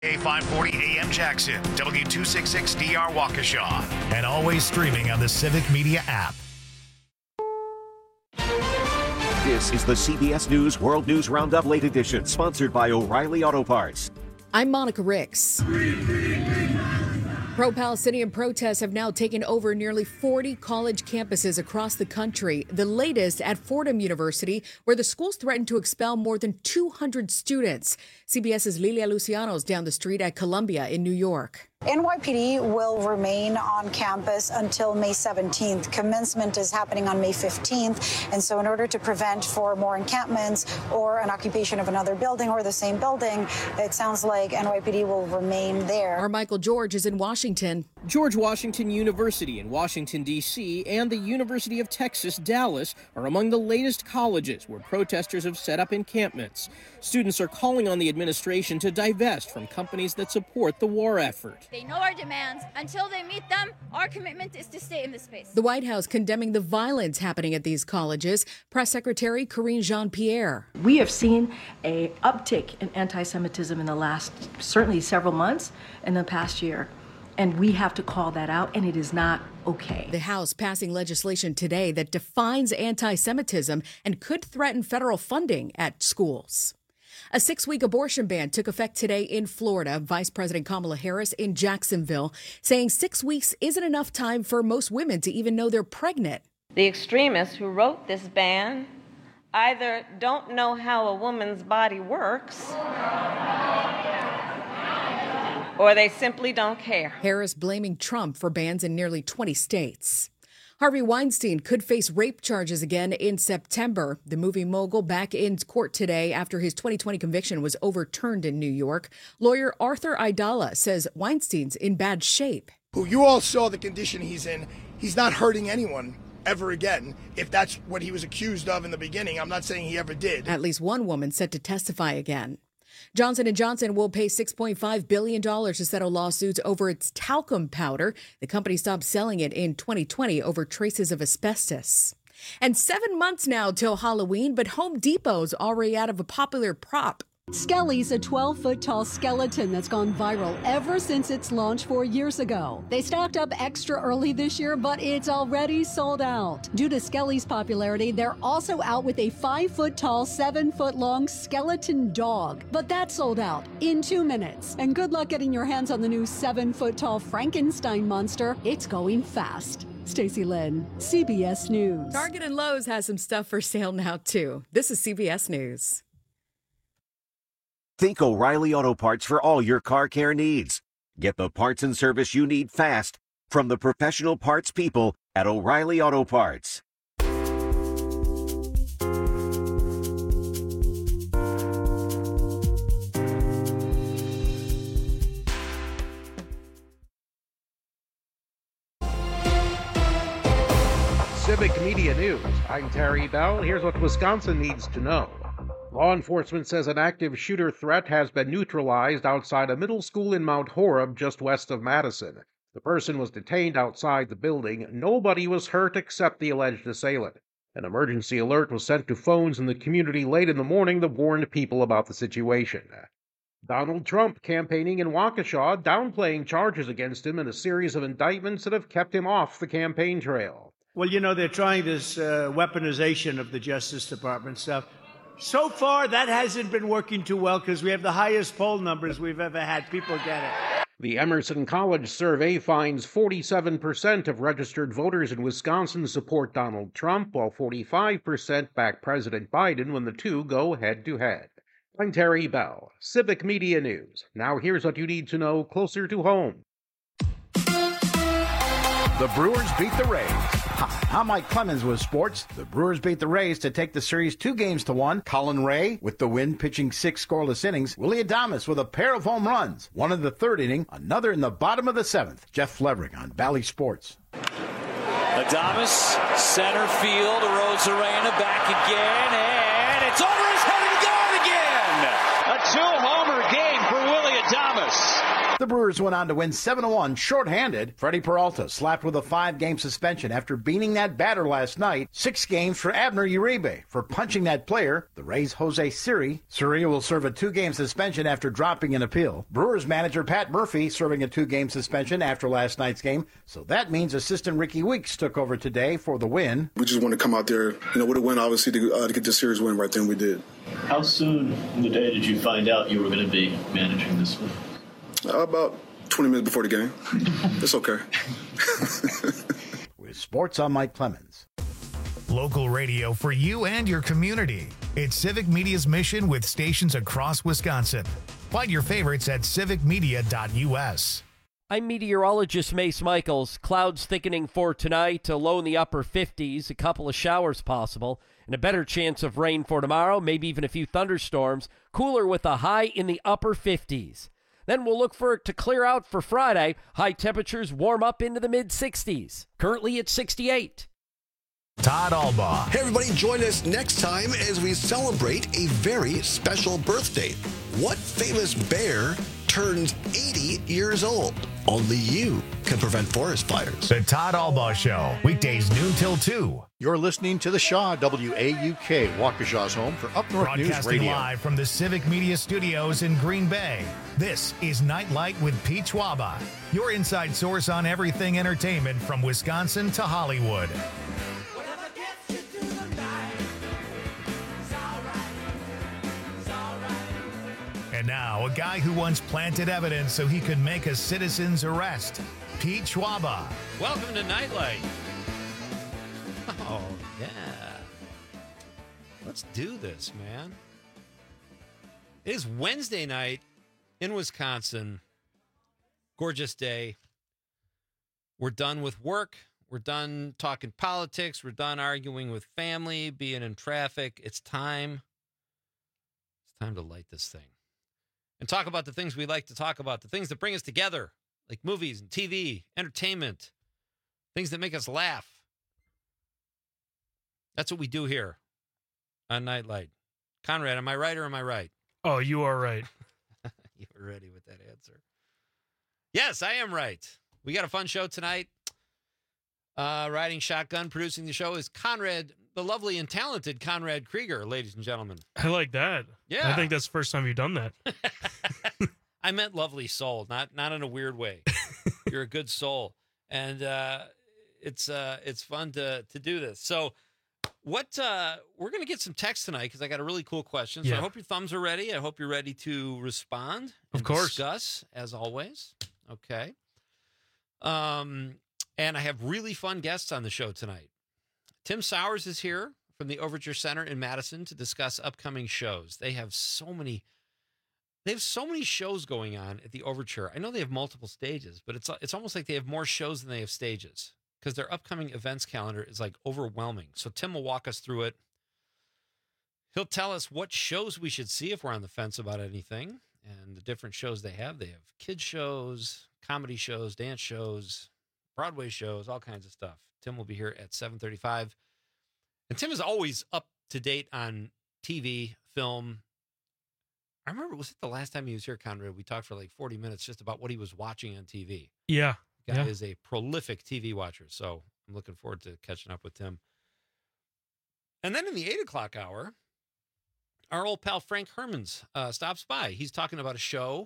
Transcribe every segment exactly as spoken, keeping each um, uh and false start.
A five forty A M Jackson, W two sixty-six D R Waukesha, and always streaming on the Civic Media app. This is the C B S News World News Roundup Late Edition, sponsored by O'Reilly Auto Parts. I'm Monica Ricks. Pro-Palestinian protests have now taken over nearly forty college campuses across the country, the latest at Fordham University, where the schools threatened to expel more than two hundred students. CBS's Lilia Luciano is down the street at Columbia in New York. N Y P D will remain on campus until May seventeenth. Commencement is happening on May fifteenth. And so in order to prevent for more encampments or an occupation of another building or the same building, it sounds like N Y P D will remain there. Our Michael George is in Washington. George Washington University in Washington, D C and the University of Texas, Dallas are among the latest colleges where protesters have set up encampments. Students are calling on the administration to divest from companies that support the war effort. They know our demands. Until they meet them, our commitment is to stay in this space. The White House condemning the violence happening at these colleges. Press Secretary Karine Jean-Pierre. We have seen a uptick in anti-Semitism in the last, certainly several months, in the past year. And we have to call that out, and it is not okay. The House passing legislation today that defines anti-Semitism and could threaten federal funding at schools. A six-week abortion ban took effect today in Florida. Vice President Kamala Harris in Jacksonville saying six weeks isn't enough time for most women to even know they're pregnant. The extremists who wrote this ban either don't know how a woman's body works or they simply don't care. Harris blaming Trump for bans in nearly twenty states. Harvey Weinstein could face rape charges again in September. The movie mogul back in court today after his twenty twenty conviction was overturned in New York. Lawyer Arthur Aidala says Weinstein's in bad shape. Who you all saw the condition he's in. He's not hurting anyone ever again, if that's what he was accused of in the beginning. I'm not saying he ever did. At least one woman set to testify again. Johnson and Johnson will pay six point five billion dollars to settle lawsuits over its talcum powder. The company stopped selling it in twenty twenty over traces of asbestos. And seven months now till Halloween, but Home Depot's already out of a popular prop. Skelly's a twelve-foot-tall skeleton that's gone viral ever since its launch four years ago. They stocked up extra early this year, but it's already sold out. Due to Skelly's popularity, they're also out with a five-foot-tall, seven-foot-long skeleton dog. But that's sold out in two minutes. And good luck getting your hands on the new seven-foot-tall Frankenstein monster. It's going fast. Stacey Lynn, C B S News. Target and Lowe's has some stuff for sale now, too. This is C B S News. Think O'Reilly Auto Parts for all your car care needs. Get the parts and service you need fast from the professional parts people at O'Reilly Auto Parts. Civic Media News. I'm Terry Bell. Here's what Wisconsin needs to know. Law enforcement says an active shooter threat has been neutralized outside a middle school in Mount Horeb, just west of Madison. The person was detained outside the building. Nobody was hurt except the alleged assailant. An emergency alert was sent to phones in the community late in the morning that warned people about the situation. Donald Trump campaigning in Waukesha, downplaying charges against him in a series of indictments that have kept him off the campaign trail. Well, you know, they're trying this uh, weaponization of the Justice Department stuff. So far, that hasn't been working too well because we have the highest poll numbers we've ever had. People get it. The Emerson College survey finds forty-seven percent of registered voters in Wisconsin support Donald Trump, while forty-five percent back President Biden when the two go head-to-head. I'm Terry Bell, Civic Media News. Now here's what you need to know closer to home. The Brewers beat the Rays. Hi, I'm Mike Clemens with sports. The Brewers beat the Rays to take the series two games to one. Colin Ray with the win, pitching six scoreless innings. Willie Adames with a pair of home runs. One in the third inning, another in the bottom of the seventh. Jeff Levering on Bally Sports. Adames, center field, Arozarena back again, and it's over his head and gone again! A two-homer game for Willie Adames. The Brewers went on to win seven to one shorthanded. Freddie Peralta slapped with a five-game suspension after beating that batter last night. Six games for Abner Uribe for punching that player, the Rays' Jose Siri. Siri will serve a two-game suspension after dropping an appeal. Brewers manager Pat Murphy serving a two-game suspension after last night's game. So that means assistant Ricky Weeks took over today for the win. We just want to come out there, you know, with a win, obviously, to, uh, to get the series win right then we did. How soon in the day did you find out you were going to be managing this one? Uh, about twenty minutes before the game. It's okay. With sports, I'm Mike Clemens. Local radio for you and your community. It's Civic Media's mission with stations across Wisconsin. Find your favorites at civic media dot u s. I'm meteorologist Mace Michaels. Clouds thickening for tonight, a low in the upper fifties, a couple of showers possible, and a better chance of rain for tomorrow, maybe even a few thunderstorms. Cooler with a high in the upper fifties. Then we'll look for it to clear out for Friday. High temperatures warm up into the mid-sixties. Currently at sixty-eight. Todd Albaugh. Hey, everybody, join us next time as we celebrate a very special birthday. What famous bear turns eighty years old? Only you can prevent forest fires. The Todd Albaugh Show, weekdays noon till two. You're listening to The Shaw, W A U K, Waukesha's home for Up North News Broadcasting Radio. live from the Civic Media Studios in Green Bay. This is Nightlight with Pete Schwaba, your inside source on everything entertainment from Wisconsin to Hollywood. And now, a guy who once planted evidence so he could make a citizen's arrest, Pete Schwaba. Welcome to Nightlight. Oh, yeah. Let's do this, man. It is Wednesday night in Wisconsin. Gorgeous day. We're done with work. We're done talking politics. We're done arguing with family, being in traffic. It's time. It's time to light this thing. And talk about the things we like to talk about, the things that bring us together, like movies and T V, entertainment, things that make us laugh. That's what we do here on Nightlight. Conrad, am I right or am I right? Oh, you are right. You were ready with that answer. Yes, I am right. We got a fun show tonight. Uh, riding shotgun, producing the show is Conrad, the lovely and talented Conrad Krieger, ladies and gentlemen. I like that. Yeah. I think that's the first time you've done that. I meant lovely soul, not not in a weird way. You're a good soul. And uh, it's uh, it's fun to to do this. So what uh, we're going to get some text tonight because I got a really cool question. So Yeah. I hope your thumbs are ready. I hope you're ready to respond and Of course. discuss, as always. Okay. Um, and I have really fun guests on the show tonight. Tim Sowers is here from the Overture Center in Madison to discuss upcoming shows. They have so many they have so many shows going on at the Overture. I know they have multiple stages, but it's it's almost like they have more shows than they have stages because their upcoming events calendar is like overwhelming. So Tim will walk us through it. He'll tell us what shows we should see if we're on the fence about anything and the different shows they have. They have kids shows, comedy shows, dance shows, Broadway shows, all kinds of stuff. Tim will be here at seven thirty-five. And Tim is always up to date on T V, film. I remember, was it the last time he was here, Conrad? We talked for like forty minutes just about what he was watching on T V. Yeah. The guy yeah. is a prolific T V watcher, so I'm looking forward to catching up with Tim. And then in the eight o'clock hour, our old pal Frank Hermans uh, stops by. He's talking about a show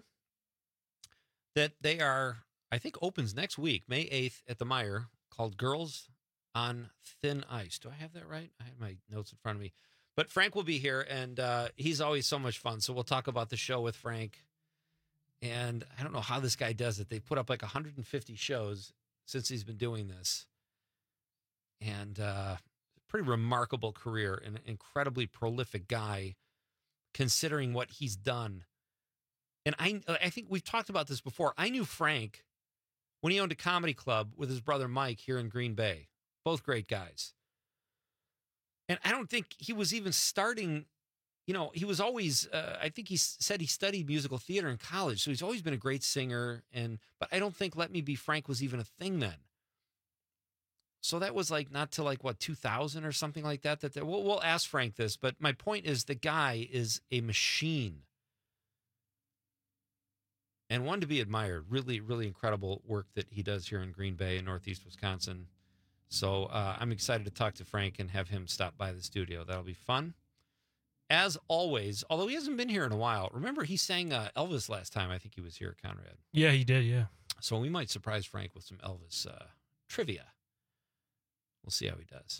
that they are, I think, opens next week, May eighth at the Meyer, called Girls on Thin Ice. Do I have that right? I have my notes in front of me. But Frank will be here, and uh, he's always so much fun. So we'll talk about the show with Frank. And I don't know how this guy does it. They put up like one hundred fifty shows since he's been doing this. And uh, pretty remarkable career, and an incredibly prolific guy, considering what he's done. And I, I think we've talked about this before. I knew Frank when he owned a comedy club with his brother Mike here in Green Bay. Both great guys. And I don't think he was even starting, you know, he was always, uh, I think he said he studied musical theater in college. So he's always been a great singer. And, but I don't think Let Me Be Frank was even a thing then. So that was like not till like, what, two thousand or something like that. That we'll, we'll ask Frank this. But my point is the guy is a machine. and one to be admired. Really, really incredible work that he does here in Green Bay in Northeast Wisconsin. So uh, I'm excited to talk to Frank and have him stop by the studio. That'll be fun. As always, although he hasn't been here in a while, remember he sang uh, Elvis last time I think he was here, Conrad. Yeah, he did, yeah. So we might surprise Frank with some Elvis uh, trivia. We'll see how he does.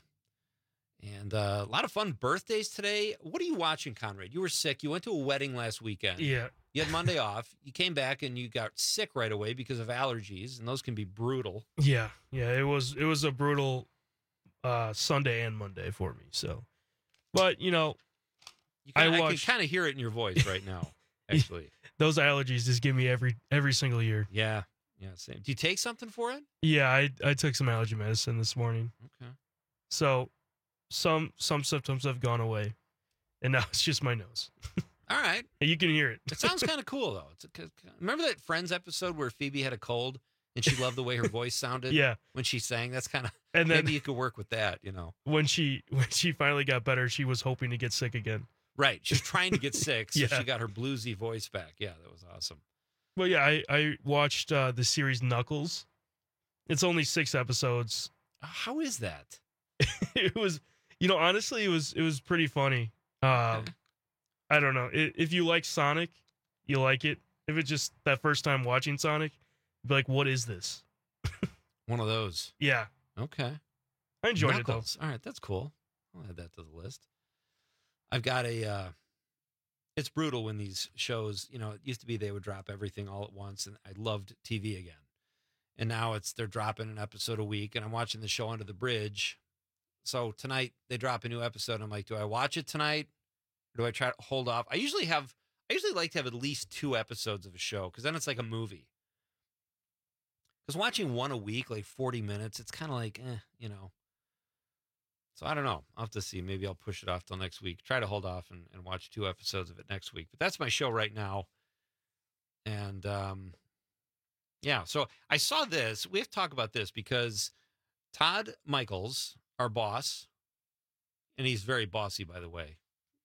And uh, a lot of fun birthdays today. What are you watching, Conrad? You were sick. You went to a wedding last weekend. Yeah. You had Monday off. You came back and you got sick right away because of allergies, and those can be brutal. Yeah, yeah. It was it was a brutal uh, Sunday and Monday for me. So, but you know, You kinda, I I, watched. can kind of hear it in your voice right now. Actually, those allergies just give me every every single year. Yeah, yeah, same. Do you take something for it? Yeah, I I took some allergy medicine this morning. Okay. So, some some symptoms have gone away, and now it's just my nose. All right. And you can hear it. It sounds kind of cool though. It's a, remember that Friends episode where Phoebe had a cold and she loved the way her voice sounded. Yeah. When she sang, that's kind of. And then maybe you could work with that. You know. When she when she finally got better, she was hoping to get sick again. Right. She was trying to get sick, so Yeah. she got her bluesy voice back. Yeah, that was awesome. Well, yeah, I I watched uh, the series Knuckles. It's only six episodes. How is that? It was, you know, honestly, it was it was pretty funny. Um, Okay. I don't know. I if you like Sonic, you like it. If it's just that first time watching Sonic, you'd be like, what is this? One of those. Yeah. Okay. I enjoyed Knuckles. All right, that's cool. I'll add that to the list. I've got a. Uh, it's brutal when these shows. You know, it used to be they would drop everything all at once, and I loved T V again. And now it's they're dropping an episode a week, and I'm watching the show Under the Bridge. So tonight they drop a new episode. I'm like, do I watch it tonight? Or do I try to hold off? I usually have. I usually like to have at least two episodes of a show because then it's like a movie. Because watching one a week, like forty minutes, it's kind of like, eh, you know. So I don't know. I'll have to see. Maybe I'll push it off till next week. Try to hold off and, and watch two episodes of it next week. But that's my show right now. And um, yeah, so I saw this. We have to talk about this because Todd Michaels, our boss, and he's very bossy, by the way.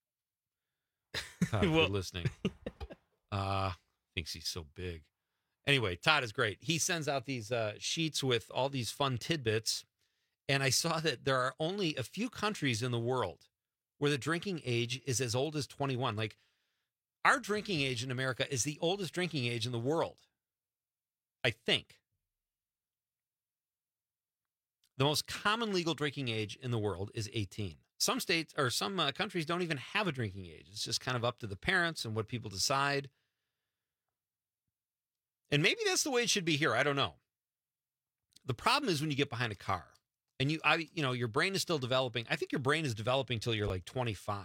Todd, if Well- you're listening. Uh, thinks he's so big. Anyway, Todd is great. He sends out these uh, sheets with all these fun tidbits. And I saw that there are only a few countries in the world where the drinking age is as old as twenty-one. Like, our drinking age in America is the oldest drinking age in the world, I think. The most common legal drinking age in the world is eighteen. Some states or some uh, countries don't even have a drinking age. It's just kind of up to the parents and what people decide. And maybe that's the way it should be here. I don't know. The problem is when you get behind a car and you, I, you know, your brain is still developing. I think your brain is developing till you're like twenty-five.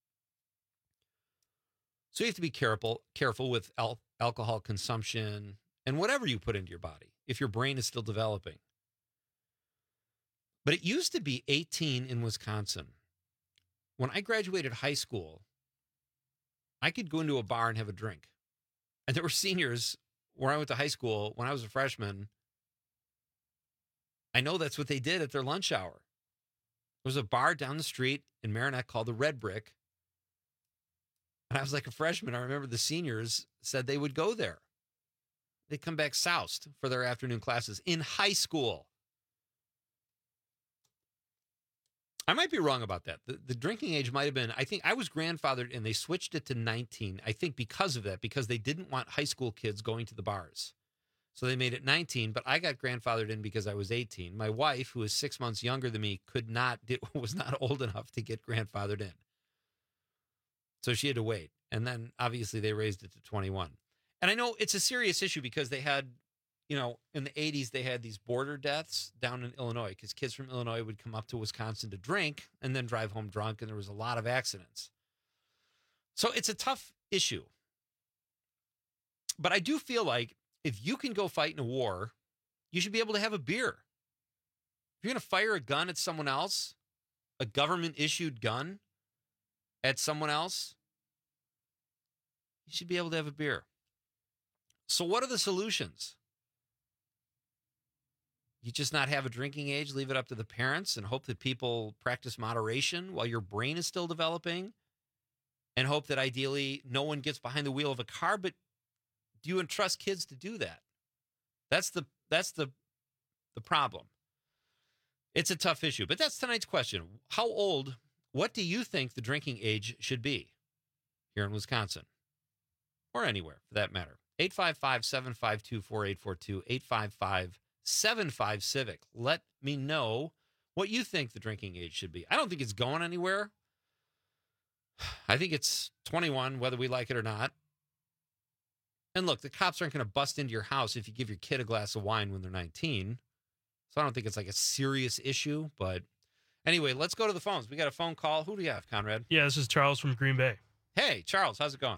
So you have to be careful, careful with al- alcohol consumption and whatever you put into your body if your brain is still developing. But it used to be eighteen in Wisconsin. When I graduated high school, I could go into a bar and have a drink. And there were seniors where I went to high school when I was a freshman. I know that's what they did at their lunch hour. There was a bar down the street in Marinette called the Red Brick. And I was like a freshman. I remember the seniors said they would go there. They'd come back soused for their afternoon classes in high school. I might be wrong about that. The, the drinking age might have been, I think I was grandfathered and they switched it to nineteen. I think because of that, because they didn't want high school kids going to the bars. So they made it nineteen, but I got grandfathered in because I was eighteen. My wife, who is six months younger than me, could not, was not old enough to get grandfathered in. So she had to wait. And then obviously they raised it to twenty-one. And I know it's a serious issue because they had, you know, in the eighties, they had these border deaths down in Illinois because kids from Illinois would come up to Wisconsin to drink and then drive home drunk. And there was a lot of accidents. So it's a tough issue. But I do feel like if you can go fight in a war, you should be able to have a beer. If you're going to fire a gun at someone else, a government issued gun at someone else, you should be able to have a beer. So what are the solutions? You just not have a drinking age, leave it up to the parents and hope that people practice moderation while your brain is still developing and hope that ideally no one gets behind the wheel of a car. But do you entrust kids to do that? That's the that's the the problem. It's a tough issue, but that's tonight's question. How old, what do you think the drinking age should be here in Wisconsin? Or anywhere, for that matter. eight five five, seven five two, four eight four two, eight five five, seven five, CIVIC. Let me know what you think the drinking age should be. I don't think it's going anywhere. I think it's twenty-one, whether we like it or not. And look, the cops aren't going to bust into your house if you give your kid a glass of wine when they're nineteen. So I don't think it's like a serious issue. But anyway, let's go to the phones. We got a phone call. Who do you have, Conrad? Yeah, this is Charles from Green Bay. Hey, Charles, how's it going?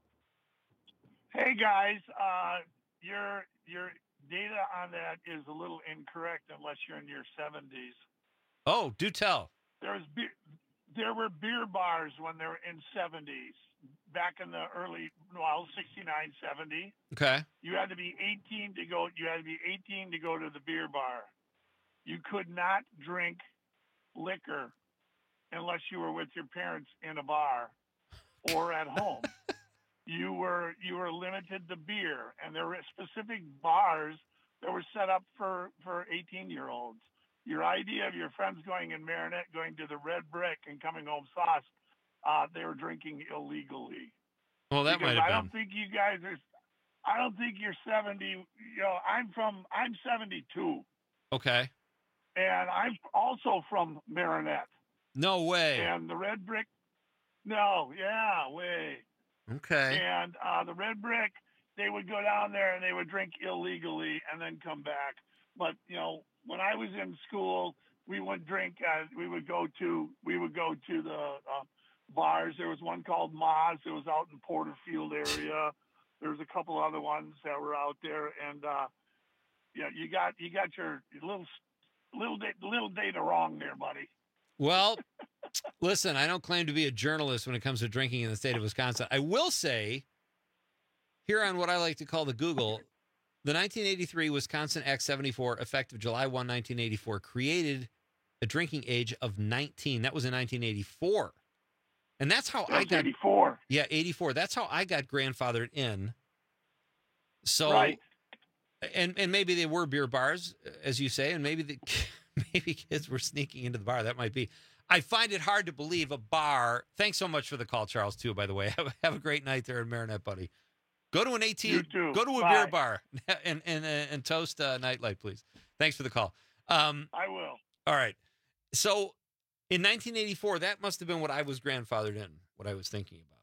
Hey, guys. Uh, your your data on that is a little incorrect unless you're in your seventies. Oh, do tell. There was beer, there were beer bars when they were in seventies. Back in the early, well, sixty-nine, seventy. Okay. You had to be eighteen to go. You had to be eighteen to go to the beer bar. You could not drink liquor unless you were with your parents in a bar or at home. You were you were limited to beer, and there were specific bars that were set up for for eighteen-year-olds. Your idea of your friends going in Marinette, going to the Red Brick, and coming home sauced. Uh, they were drinking illegally. Well, that because might have I been. don't think you guys are. I don't think you're seventy. You know, I'm from. I'm seventy-two, Okay. and I'm also from Marinette. No way. And the Red Brick. No, yeah, way. Okay. And uh, the Red Brick, they would go down there and they would drink illegally and then come back. But you know, when I was in school, we would drink. Uh, we would go to. We would go to the. Uh, bars. There was one called Moz. It was out in Porterfield area. There was a couple other ones that were out there, and uh, yeah, you got you got your, your little little little data wrong there, buddy. Well, listen, I don't claim to be a journalist when it comes to drinking in the state of Wisconsin. I will say, here on what I like to call the Google, the nineteen eighty-three Wisconsin Act seventy-four, effective July first, nineteen eighty-four, created a drinking age of nineteen. That was in nineteen eighty-four. And that's how that's I got eighty-four. Yeah, eighty-four. That's how I got grandfathered in. So, right. and and maybe they were beer bars, as you say, and maybe the maybe kids were sneaking into the bar. That might be. I find it hard to believe a bar. Thanks so much for the call, Charles. Too, by the way. Have, have a great night there in Marinette, buddy. Go to an eighteen. You too. Go to a Bye. beer bar and and and toast uh, Nightlight, please. Thanks for the call. Um, I will. All right. So. In nineteen eighty-four, that must have been what I was grandfathered in, what I was thinking about.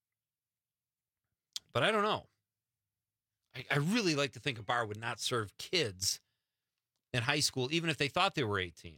But I don't know. I, I really like to think a bar would not serve kids in high school, even if they thought they were eighteen.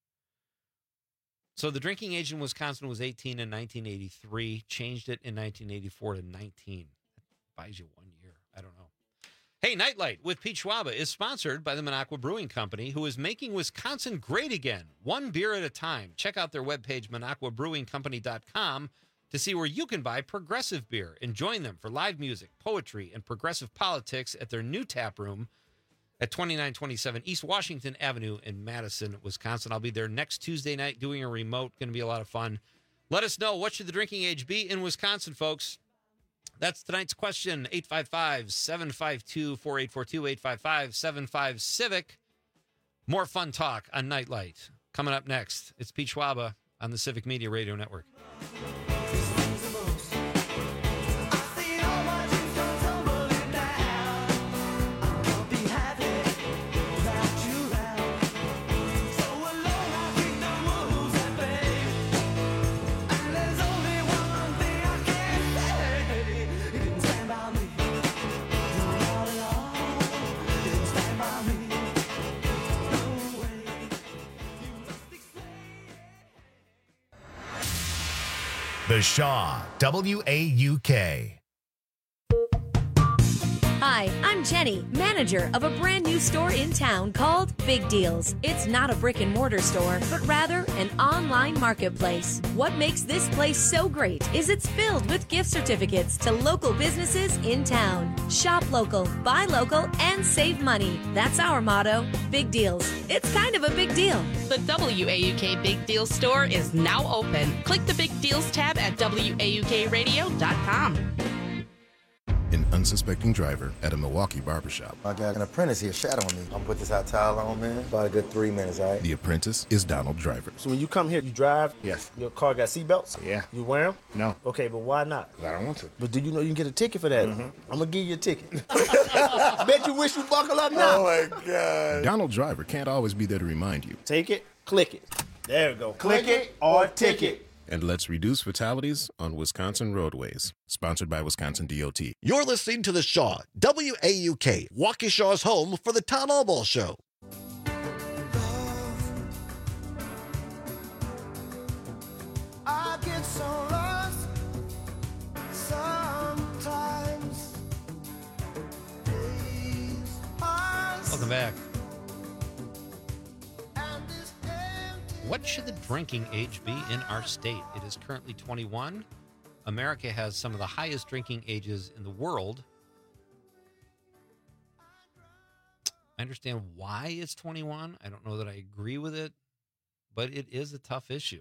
So the drinking age in Wisconsin was eighteen in nineteen eighty-three, changed it in nineteen eighty-four to nineteen. That buys you one year. I don't know. Hey, Nightlight with Pete Schwaba is sponsored by the Minocqua Brewing Company, who is making Wisconsin great again, one beer at a time. Check out their webpage, minocqua brewing company dot com, to see where you can buy progressive beer and join them for live music, poetry, and progressive politics at their new tap room at twenty-nine twenty-seven East Washington Avenue in Madison, Wisconsin. I'll be there next Tuesday night doing a remote. Going to be a lot of fun. Let us know, what should the drinking age be in Wisconsin, folks? That's tonight's question, eight five five, seven five two, four eight four two, eight five five, seven five, CIVIC. More fun talk on Nightlight. Coming up next, it's Pete Schwaba on the Civic Media Radio Network. The Shaw, W A U K. Hi, I'm Jenny, manager of a brand new store in town called Big Deals. It's not a brick and mortar store, but rather an online marketplace. What makes this place so great is it's filled with gift certificates to local businesses in town. Shop local, buy local, and save money. That's our motto, Big Deals. It's kind of a big deal. The W A U K Big Deals store is now open. Click the Big Deals tab at W A U K radio dot com. In unsuspecting driver at a Milwaukee barbershop. I got an apprentice here shadowing me. I'm gonna put this hot towel on, man. About a good three minutes, all right? The apprentice is Donald Driver. So when you come here, you drive? Yes. Your car got seatbelts? Yeah. You wear them? No. Okay, but why not? I don't want to. But do you know you can get a ticket for that? Mm-hmm. I'm gonna give you a ticket. Bet you wish you buckle up now. Oh, my God. Donald Driver can't always be there to remind you. Take it, click it. There we go. Click it or ticket. And let's reduce fatalities on Wisconsin roadways. Sponsored by Wisconsin D O T. You're listening to The Shaw, W A U K, Waukesha's home for the Town Hall Ball Show. I get so lost sometimes. Welcome back. What should the drinking age be in our state? It is currently twenty-one. America has some of the highest drinking ages in the world. I understand why it's twenty-one. I don't know that I agree with it, but it is a tough issue.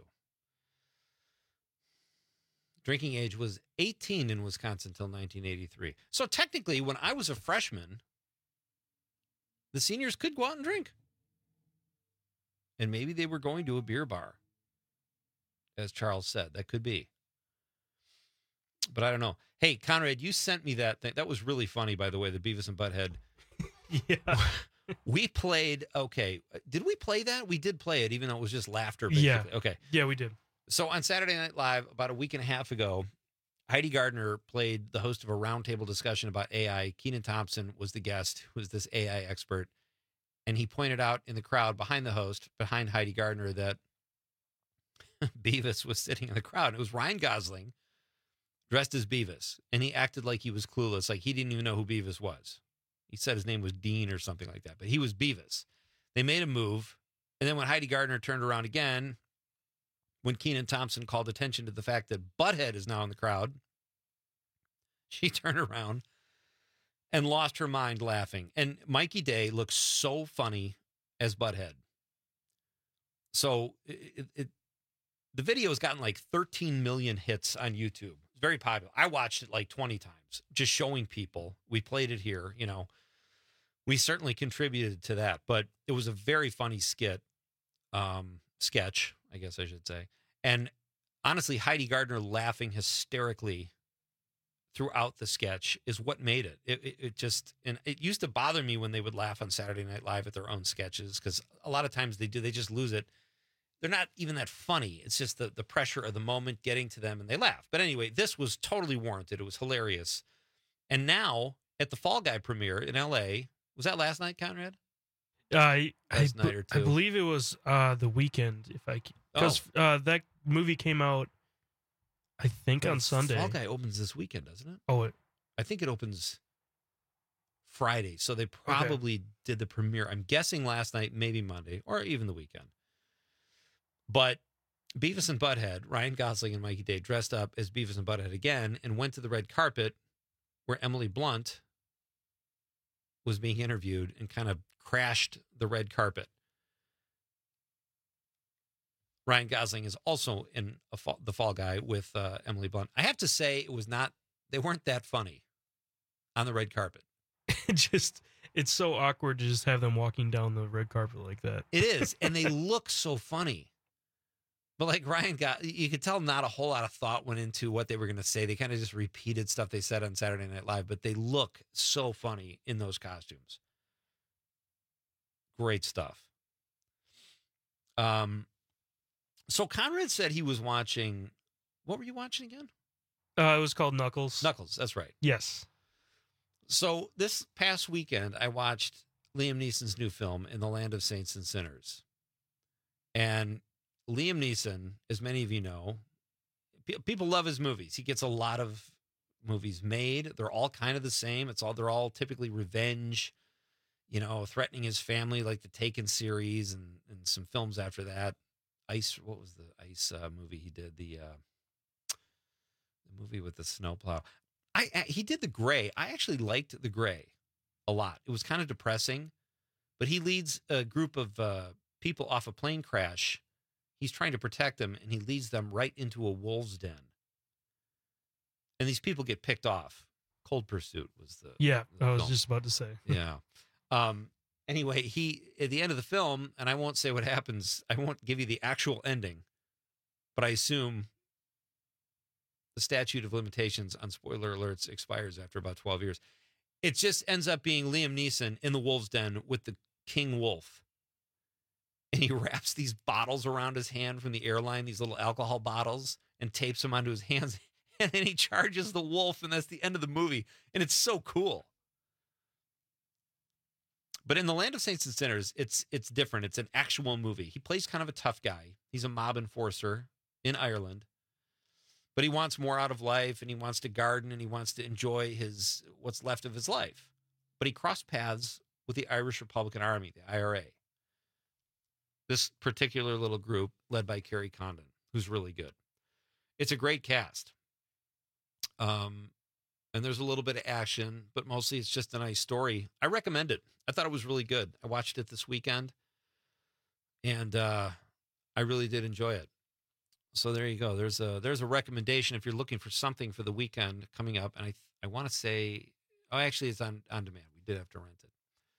Drinking age was eighteen in Wisconsin until nineteen eighty-three. So technically, when I was a freshman, the seniors could go out and drink. And maybe they were going to a beer bar, as Charles said. That could be. But I don't know. Hey, Conrad, you sent me that thing. That was really funny, by the way, the Beavis and Butthead. Yeah. We played, okay. Did we play that? We did play it, even though it was just laughter, basically. Yeah. Okay. Yeah, we did. So on Saturday Night Live, about a week and a half ago, Heidi Gardner played the host of a roundtable discussion about A I. Kenan Thompson was the guest, who was this A I expert. And he pointed out in the crowd behind the host, behind Heidi Gardner, that Beavis was sitting in the crowd. It was Ryan Gosling dressed as Beavis. And he acted like he was clueless, like he didn't even know who Beavis was. He said his name was Dean or something like that, but he was Beavis. They made a move. And then when Heidi Gardner turned around again, when Kenan Thompson called attention to the fact that Butthead is now in the crowd, she turned around and lost her mind laughing. And Mikey Day looks so funny as Butthead. So it, it, the video has gotten like thirteen million hits on YouTube. It's very popular. I watched it like twenty times, just showing people. We played it here, you know. We certainly contributed to that, but it was a very funny skit, um, sketch, I guess I should say. And honestly, Heidi Gardner laughing hysterically throughout the sketch is what made it. It, it. it just, and it used to bother me when they would laugh on Saturday Night Live at their own sketches, because a lot of times they do, they just lose it. They're not even that funny. It's just the, the pressure of the moment getting to them and they laugh. But anyway, this was totally warranted. It was hilarious. And now at the Fall Guy premiere in L A, was that last night, Conrad? Uh, I, last I, night or two. I believe it was uh, the weekend, if I because Oh. uh, that movie came out, I think, But on Sunday. Fall Guy opens this weekend, doesn't it? Oh, it, I think it opens Friday. So they probably did the premiere, I'm guessing last night, maybe Monday, or even the weekend. But Beavis and Butthead, Ryan Gosling and Mikey Day, dressed up as Beavis and Butthead again and went to the red carpet where Emily Blunt was being interviewed and kind of crashed the red carpet. Ryan Gosling is also in a fall, the Fall Guy with uh, Emily Blunt. I have to say, it was not, they weren't that funny on the red carpet. it just, it's so awkward to just have them walking down the red carpet like that. It is. And they look so funny. But like Ryan got, you could tell not a whole lot of thought went into what they were going to say. They kind of just repeated stuff they said on Saturday Night Live, but they look so funny in those costumes. Great stuff. Um, so Conrad said he was watching, what were you watching again? Uh, it was called Knuckles. Knuckles, that's right. Yes. So this past weekend, I watched Liam Neeson's new film, In the Land of Saints and Sinners. And Liam Neeson, as many of you know, pe- people love his movies. He gets a lot of movies made. They're all kind of the same. It's all they're all typically revenge, you know, threatening his family, like the Taken series and, and some films after that. Ice, what was the Ice uh, movie he did? The uh, the movie with the snowplow. I, I he did The Gray. I actually liked The Gray a lot. It was kind of depressing, but he leads a group of uh, people off a plane crash. He's trying to protect them, and he leads them right into a wolf's den. And these people get picked off Cold Pursuit was the Yeah, the I was film. just about to say. Yeah. Um. Anyway, he at the end of the film, and I won't say what happens. I won't give you the actual ending, but I assume the statute of limitations on spoiler alerts expires after about twelve years. It just ends up being Liam Neeson in the wolf's den with the king wolf. And he wraps these bottles around his hand from the airline, these little alcohol bottles, and tapes them onto his hands. And then he charges the wolf, and that's the end of the movie. And it's so cool. But in the Land of Saints and Sinners, it's it's different. It's an actual movie. He plays kind of a tough guy. He's a mob enforcer in Ireland. But he wants more out of life, and he wants to garden, and he wants to enjoy his what's left of his life. But he crossed paths with the Irish Republican Army, the I R A. This particular little group led by Kerry Condon, who's really good. It's a great cast. Um, and there's a little bit of action, but mostly it's just a nice story. I recommend it. I thought it was really good. I watched it this weekend, and uh, I really did enjoy it. So there you go. There's a there's a recommendation if you're looking for something for the weekend coming up. And I I want to say, oh, actually, it's on, on demand. We did have to rent it.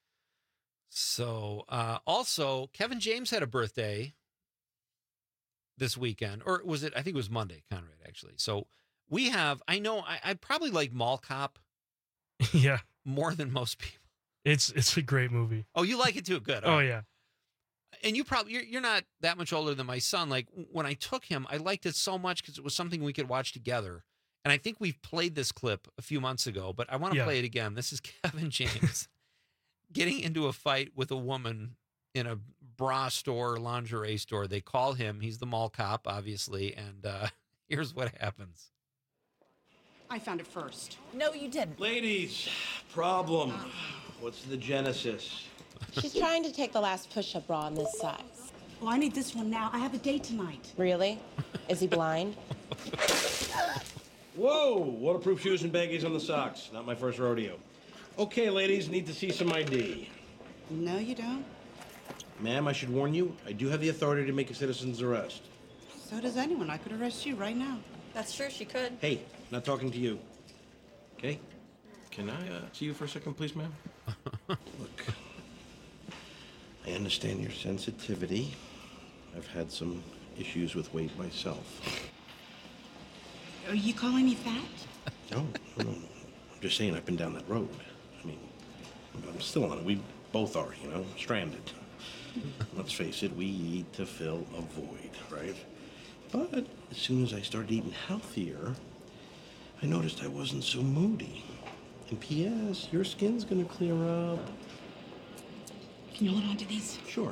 So uh, also, Kevin James had a birthday this weekend, or was it? I think it was Monday, Conrad, actually. So we have, I know, I, I probably like Mall Cop Yeah. more than most people. It's it's a great movie. Oh, you like it too? Good. Oh, All right. yeah. And you probably, you're, you're not that much older than my son. Like when I took him, I liked it so much because it was something we could watch together. And I think we've played this clip a few months ago, but I want to Yeah. play it again. This is Kevin James getting into a fight with a woman in a bra store, lingerie store. They call him. He's the mall cop, obviously. And uh, here's what happens. I found it first. No, you didn't. Ladies, problem. What's the genesis? She's trying to take the last push-up bra in this size. Oh, I need this one now. I have a date tonight. Really? Is he blind? Whoa, waterproof shoes and baggies on the socks. Not my first rodeo. Okay, ladies, need to see some I D. No, you don't. Ma'am, I should warn you, I do have the authority to make a citizen's arrest. So does anyone. I could arrest you right now. That's true, she could. Hey, not talking to you. Okay? Can I uh, see you for a second, please, ma'am? Look, I understand your sensitivity. I've had some issues with weight myself. Are you calling me fat? No, no, no, no. I'm just saying I've been down that road. I mean, I'm still on it. We both are, you know, stranded. Let's face it, we eat to fill a void, right? But as soon as I started eating healthier, I noticed I wasn't so moody. And P S, your skin's gonna clear up. Can you hold on to these? Sure.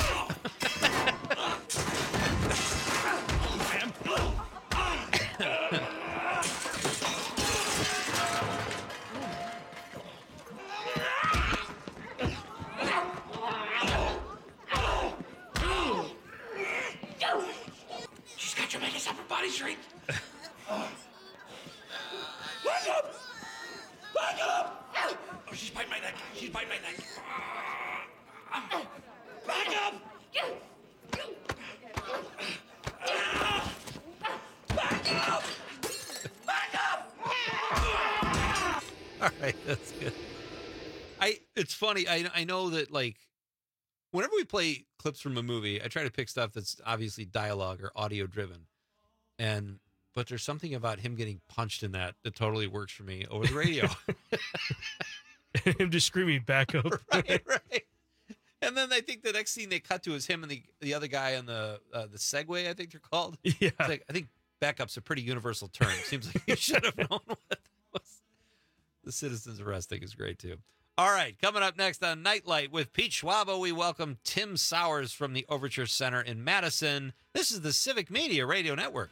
She's got tremendous upper body strength. Back up! Back up! Oh, she's biting my neck. She's biting my neck. Back up! Back up! Back up! All right, that's good. I it's funny. I I know that like whenever we play clips from a movie, I try to pick stuff that's obviously dialogue or audio driven. And but there's something about him getting punched in that that totally works for me over the radio. Him just screaming back up. Right, right. And then I think the next scene they cut to is him and the the other guy on the uh, the Segway, I think they're called. Yeah. It's like, I think backup's a pretty universal term. Seems like you should have known what that was. The citizen's arrest thing is great too. All right, coming up next on Nightlight with Pete Schwabo, we welcome Tim Sowers from the Overture Center in Madison. This is the Civic Media Radio Network.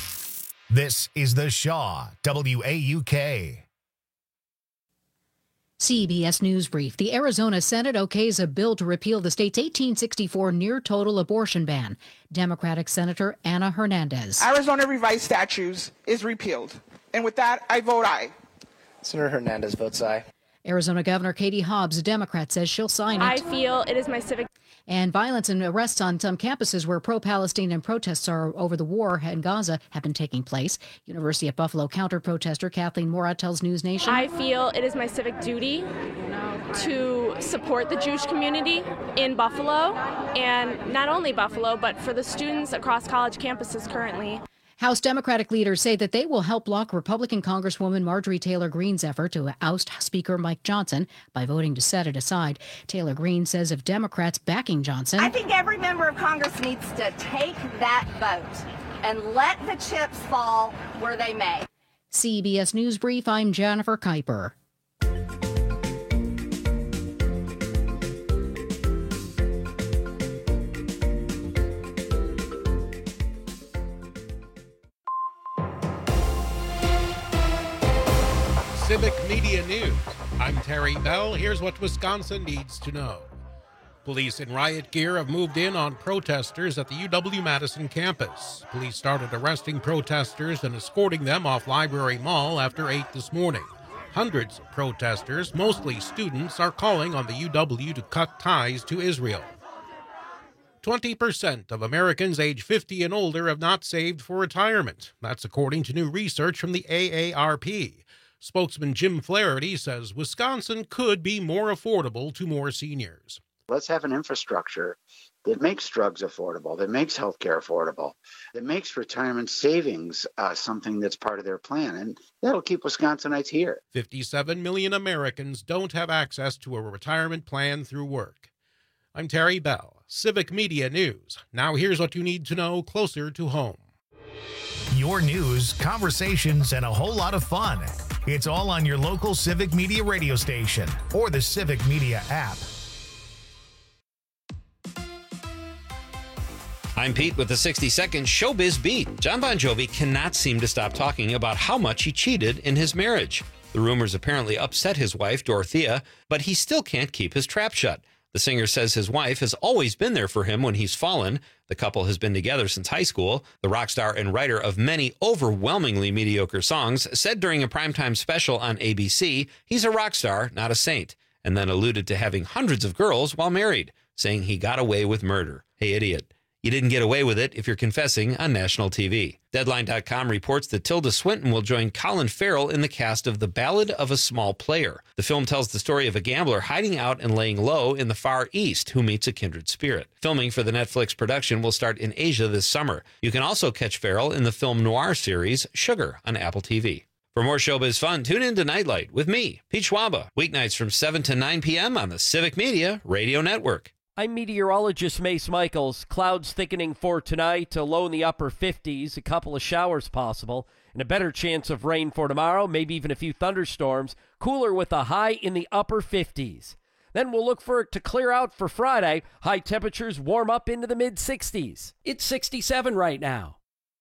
This is the Shaw W A U K. C B S News Brief. The Arizona Senate okays a bill to repeal the state's eighteen sixty-four near-total abortion ban. Democratic Senator Ana Hernandez. Arizona revised statutes is repealed. And with that, I vote aye. Senator Hernandez votes aye. Arizona Governor Katie Hobbs, a Democrat, says she'll sign it. I feel it is my civic. And violence and arrests on some campuses where pro-Palestinian protests are over the war in Gaza have been taking place. University of Buffalo counter-protester Kathleen Mora tells News Nation. I feel it is my civic duty to support the Jewish community in Buffalo, and not only Buffalo, but for the students across college campuses currently. House Democratic leaders say that they will help block Republican Congresswoman Marjorie Taylor Greene's effort to oust Speaker Mike Johnson by voting to set it aside. Taylor Greene says if Democrats backing Johnson... I think every member of Congress needs to take that vote and let the chips fall where they may. C B S News Brief, I'm Jennifer Kuiper. Civic Media News. I'm Terry Bell. Here's what Wisconsin needs to know. Police in riot gear have moved in on protesters at the U W-Madison campus. Police started arresting protesters and escorting them off Library Mall after eight this morning. Hundreds of protesters, mostly students, are calling on the U W to cut ties to Israel. twenty percent of Americans age fifty and older have not saved for retirement. That's according to new research from the A A R P. Spokesman Jim Flaherty says Wisconsin could be more affordable to more seniors. Let's have an infrastructure that makes drugs affordable, that makes healthcare affordable, that makes retirement savings uh, something that's part of their plan. And that'll keep Wisconsinites here. fifty-seven million Americans don't have access to a retirement plan through work. I'm Terry Bell, Civic Media News. Now here's what you need to know closer to home. Your news, conversations, and a whole lot of fun. It's all on your local Civic Media radio station or the Civic Media app. I'm Pete with the sixty second Showbiz Beat. John Bon Jovi cannot seem to stop talking about how much he cheated in his marriage. The rumors apparently upset his wife, Dorothea, but he still can't keep his trap shut. The singer says his wife has always been there for him when he's fallen. The couple has been together since high school. The rock star and writer of many overwhelmingly mediocre songs said during a primetime special on A B C, he's a rock star, not a saint, and then alluded to having hundreds of girls while married, saying he got away with murder. Hey, idiot. You didn't get away with it if you're confessing on national T V. Deadline dot com reports that Tilda Swinton will join Colin Farrell in the cast of The Ballad of a Small Player. The film tells the story of a gambler hiding out and laying low in the Far East who meets a kindred spirit. Filming for the Netflix production will start in Asia this summer. You can also catch Farrell in the film noir series Sugar on Apple T V. For more showbiz fun, tune in to Nightlight with me, Pete Schwaba, weeknights from seven to nine p.m. on the Civic Media Radio Network. I'm meteorologist Mace Michaels. Clouds thickening for tonight, a low in the upper fifties, a couple of showers possible, and a better chance of rain for tomorrow, maybe even a few thunderstorms. Cooler with a high in the upper fifties. Then we'll look for it to clear out for Friday. High temperatures warm up into the mid-sixties. It's sixty-seven right now.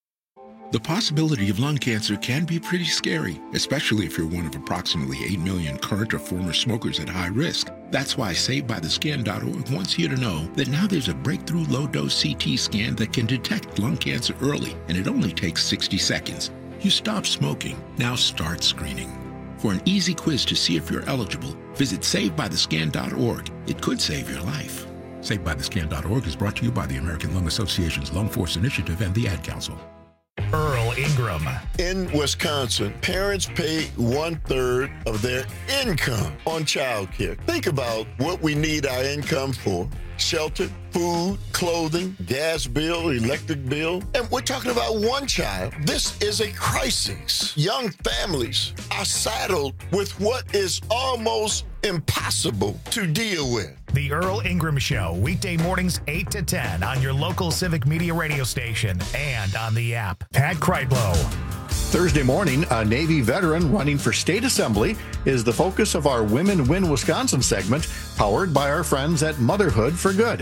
The possibility of lung cancer can be pretty scary, especially if you're one of approximately eight million current or former smokers at high risk. That's why Saved By The Scan dot org wants you to know that now there's a breakthrough low-dose C T scan that can detect lung cancer early, and it only takes sixty seconds. You stop smoking, now start screening. For an easy quiz to see if you're eligible, visit Saved By The Scan dot org. It could save your life. Saved By The Scan dot org is brought to you by the American Lung Association's Lung Force Initiative and the Ad Council. Earl Ingram. In Wisconsin, parents pay one-third of their income on child care. Think about what we need our income for. Shelter, food, clothing, gas bill, electric bill. And we're talking about one child. This is a crisis. Young families are saddled with what is almost impossible to deal with. The Earl Ingram Show, weekday mornings eight to ten on your local Civic Media radio station and on the app. Pat Kreitlow. Thursday morning, a Navy veteran running for state assembly is the focus of our Women Win Wisconsin segment, powered by our friends at Motherhood for Good.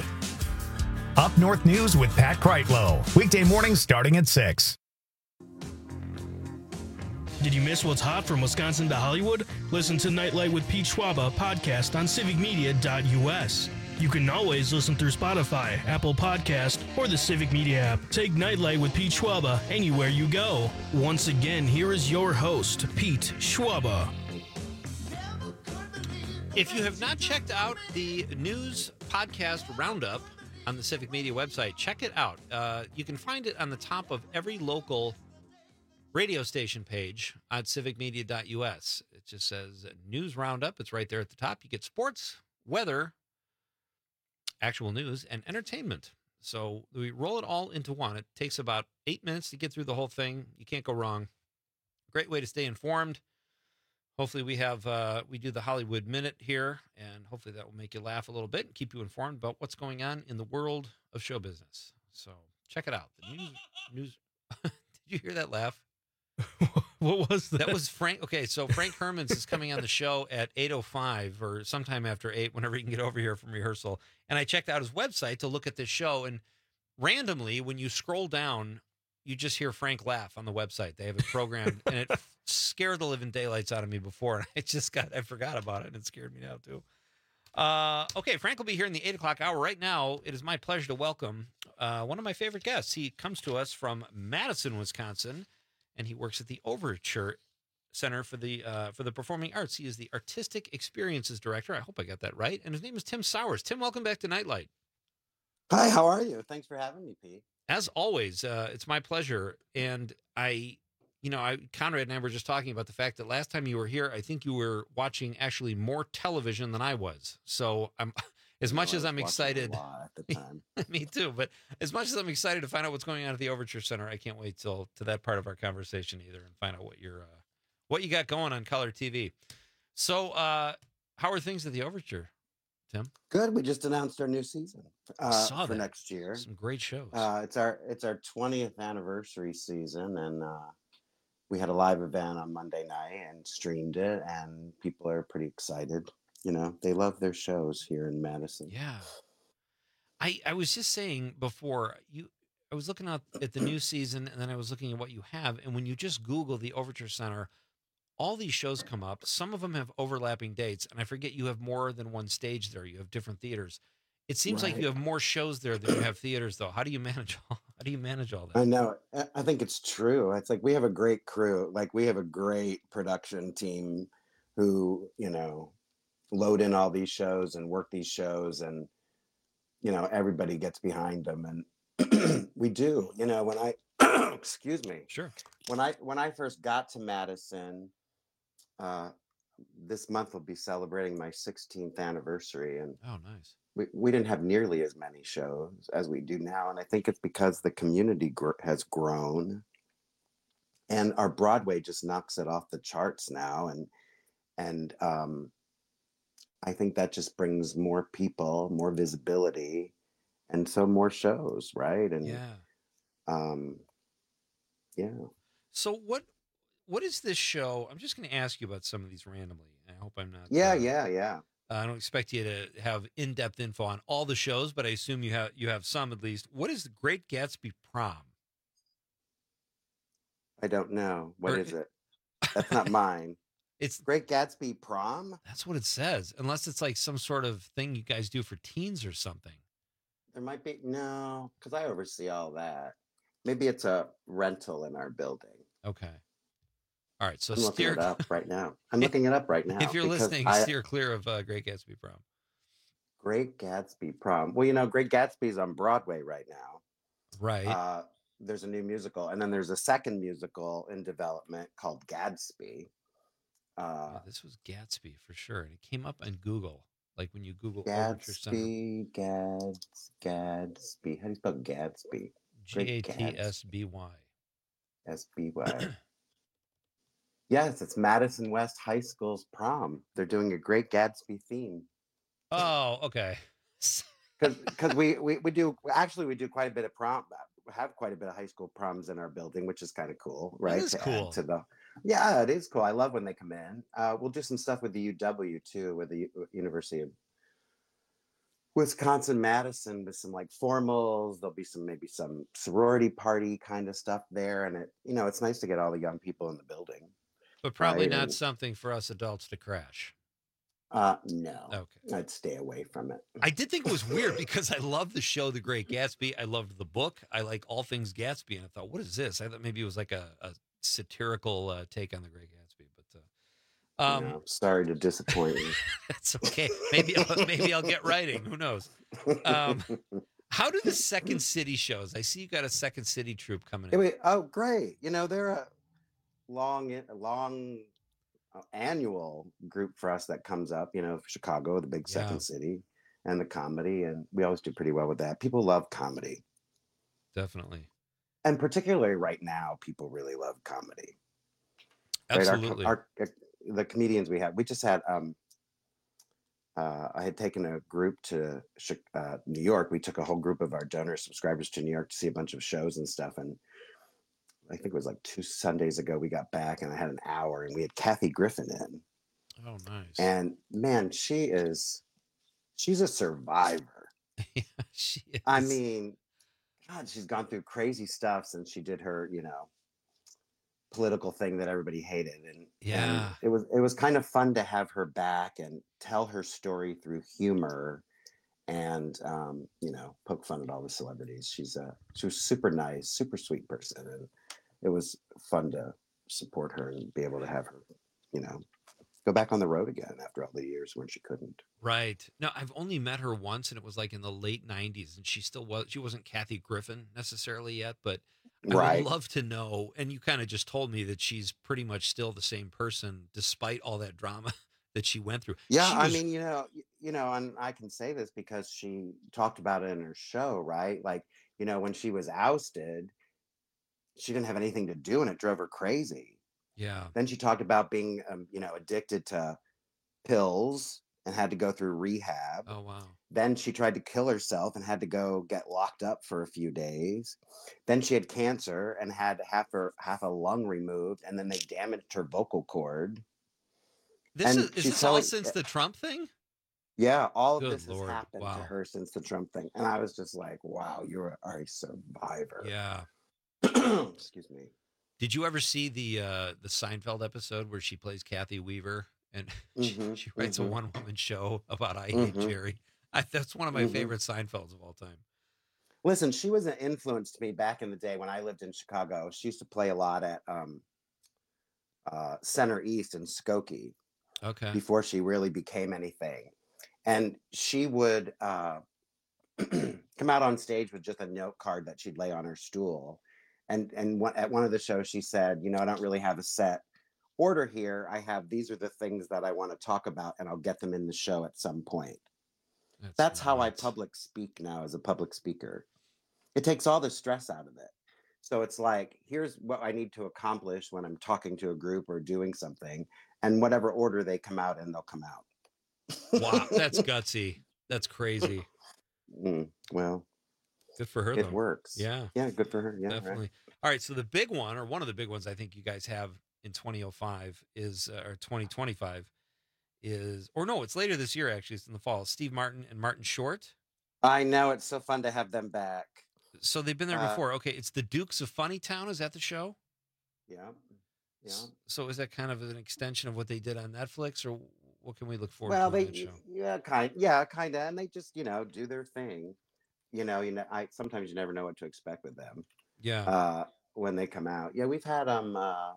Up North News with Pat Kreitlow, weekday mornings starting at six. Did you miss what's hot from Wisconsin to Hollywood? Listen to Nightlight with Pete Schwaba podcast on civic media dot U S. You can always listen through Spotify, Apple Podcast, or the Civic Media app. Take Nightlight with Pete Schwaba anywhere you go. Once again, here is your host, Pete Schwaba. If you have not checked out the news podcast roundup on the Civic Media website, check it out. Uh, you can find it on the top of every local radio station page on civic media dot U S. It just says news roundup. It's right there at the top. You get sports, weather, actual news, and entertainment. So we roll it all into one. It takes about eight minutes to get through the whole thing. You can't go wrong. Great way to stay informed. Hopefully we have uh, we do the Hollywood Minute here, and hopefully that will make you laugh a little bit and keep you informed about what's going on in the world of show business. So check it out. The news. news. Did you hear that laugh? What was that? That was Frank. Okay, so Frank Hermans is coming on the show at eight oh five or sometime after eight, whenever he can get over here from rehearsal. And I checked out his website to look at this show, and randomly, when you scroll down, you just hear Frank laugh on the website. They have it programmed, and it scared the living daylights out of me before, and I just got, I forgot about it, and it scared me now, too. Uh, okay, Frank will be here in the eight o'clock hour. Right now, it is my pleasure to welcome uh, one of my favorite guests. He comes to us from Madison, Wisconsin, and he works at the Overture Center for the uh, for the Performing Arts. He is the Artistic Experiences Director. I hope I got that right. And his name is Tim Sowers. Tim, welcome back to Nightlight. Hi, how are you? Thanks for having me, Pete. As always, uh, it's my pleasure. And I, you know, I Conrad and I were just talking about the fact that last time you were here, I think you were watching actually more television than I was. So I'm as much No, I as was I'm watching excited. a lot at the time. Me too. But as much as I'm excited to find out what's going on at the Overture Center, I can't wait till to that part of our conversation either and find out what you're uh, what you got going on Color T V. So, uh, how are things at the Overture, Tim? Good. We just announced our new season uh, Saw for that. next year. Some great shows. Uh, it's our it's our twentieth anniversary season, and uh, we had a live event on Monday night and streamed it, and people are pretty excited. You know, they love their shows here in Madison. Yeah. I I was just saying before, you I was looking at, at the new season, and then I was looking at what you have, and when you just Google the Overture Center, all these shows come up. Some of them have overlapping dates, and I forget you have more than one stage there. You have different theaters. It seems like Right. you have more shows there than you have theaters, though. How do you manage all? How do you manage all that? I know. I- I think it's true. It's like we have a great crew. Like we have a great production team who, you know, load in all these shows and work these shows, and you know, everybody gets behind them. And we do. You know, when I excuse me. Sure. When I when I first got to Madison, uh, this month will be celebrating my sixteenth anniversary, and Oh, nice. we, we didn't have nearly as many shows as we do now. And I think it's because the community gr- has grown, and our Broadway just knocks it off the charts now. And, and, um, I think that just brings more people, more visibility, and so more shows. Right. And, Yeah. um, yeah. So what what is this show? I'm just going to ask you about some of these randomly. I hope I'm not. Yeah. uh, Yeah. Yeah. I don't expect you to have in-depth info on all the shows, but I assume you have you have some at least. What is the Great Gatsby Prom? I don't know. What Or- is it? That's not mine. It's Great Gatsby Prom. That's what it says, unless it's like some sort of thing you guys do for teens or something. There might be no, because I oversee all that. Maybe it's a rental in our building. Okay. All right. So I'm looking steer it up right now. I'm looking it up right now. if you're because listening, I- steer clear of uh, Great Gatsby Prom. Great Gatsby Prom. Well, you know, Great Gatsby's on Broadway right now. Right. Uh, there's a new musical, and then there's a second musical in development called Gadsby. Uh, Yeah, this was Gatsby for sure, and it came up on Google. Like when you Google Overture Center, Gadsby, Gads, Gadsby. How do you spell Gadsby? G A T S B Y. S B Y. Yes, it's Madison West High School's prom. They're doing a Great Gatsby theme. Oh, okay. Because we, we we do actually we do quite a bit of prom, have quite a bit of high school proms in our building, which is kind of cool, right? is To add cool. to the yeah, it is cool. I love when they come in. Uh, we'll do some stuff with the U W too, with the U- University of Wisconsin Madison, with some like formals. There'll be some maybe some sorority party kind of stuff there, and it you know it's nice to get all the young people in the building. But probably right? not And, something for us adults to crash. uh, no. Okay. I'd stay away from it. I did think it was weird because I love the show The Great Gatsby. I loved the book. I like all things Gatsby. And I thought, what is this? I thought maybe it was like a, a satirical uh, take on The Great Gatsby. But uh, um, No, sorry to disappoint you. that's okay. Maybe I'll, maybe I'll get writing. Who knows? Um, how do the Second City shows? I see you got a Second City troupe coming Hey, in. wait, oh, great. You know, they're a long, a long uh, annual group for us that comes up, you know, Chicago, the big Second Yeah. City, and the comedy. And we always do pretty well with that. People love comedy. Definitely. And particularly right now, people really love comedy. Right? Our, Absolutely. our, our, the comedians we have, we just had, um, uh, I had taken a group to Chi- uh, New York. We took a whole group of our donor subscribers to New York to see a bunch of shows and stuff. And I think it was like two Sundays ago, we got back and I had an hour and we had Kathy Griffin in. Oh, nice. And man, she is, she's a survivor. Yeah, she is. I mean, God, she's gone through crazy stuff since she did her, you know, political thing that everybody hated. And, Yeah. and it was, it was kind of fun to have her back and tell her story through humor and, um, you know, poke fun at all the celebrities. She's a, she was super nice, super sweet person. And it was fun to support her and be able to have her, you know, go back on the road again after all the years when she couldn't. Right. No, I've only met her once, and it was like in the late nineties, and she still was, she wasn't Kathy Griffin necessarily yet, but I Right. would love to know. And you kind of just told me that she's pretty much still the same person despite all that drama that she went through. Yeah, She I was- mean, you know, y- you know, and I can say this because she talked about it in her show, right? Like, you know, when she was ousted, she didn't have anything to do, and it drove her crazy. yeah. Then she talked about being, um, you know, addicted to pills and had to go through rehab. Oh, wow. Then she tried to kill herself and had to go get locked up for a few days. Then she had cancer and had half her half a lung removed, and then they damaged her vocal cord. This And is, is she's this all telling- since the Trump thing? Yeah, all of Good this Lord, has happened wow. to her since the Trump thing. And I was just like, wow, you're a, a survivor. Yeah. Excuse me. Did you ever see the uh, the Seinfeld episode where she plays Kathy Weaver and she, Mhm, she writes mhm. a one woman show about I Hate Mhm. Jerry? I, that's one of my Mhm. favorite Seinfelds of all time. Listen, she was an influence to me back in the day when I lived in Chicago. She used to play a lot at um, uh, Center East in Skokie Okay. before she really became anything. And she would uh, come out on stage with just a note card that she'd lay on her stool. And and one, at one of the shows, she said, you know, I don't really have a set order here. I have, these are the things that I want to talk about, and I'll get them in the show at some point. That's, That's how I nuts. public speak now as a public speaker. It takes all the stress out of it. So it's like, here's what I need to accomplish when I'm talking to a group or doing something, and whatever order they come out in, they'll come out. Wow, that's gutsy. That's crazy. Mm, well, Good for her, it though. works. Yeah, Yeah, good for her. Yeah, right. definitely. All right, so the big one, or one of the big ones, I think you guys have in twenty oh five is, uh, or twenty twenty-five is, or no, it's later this year actually. It's in the fall. Steve Martin and Martin Short. I know, it's so fun to have them back. So they've been there Uh, before. Okay, it's the Dukes of Funnytown. Is that the show? Yeah. Yeah. S- So is that kind of an extension of what they did on Netflix, or what can we look forward Well, to in they, that show? yeah, kind, yeah, kind of, and they just, you know, do their thing. You know, you know, I sometimes you never know what to expect with them. Yeah. Uh, when they come out. Yeah, we've had um, uh,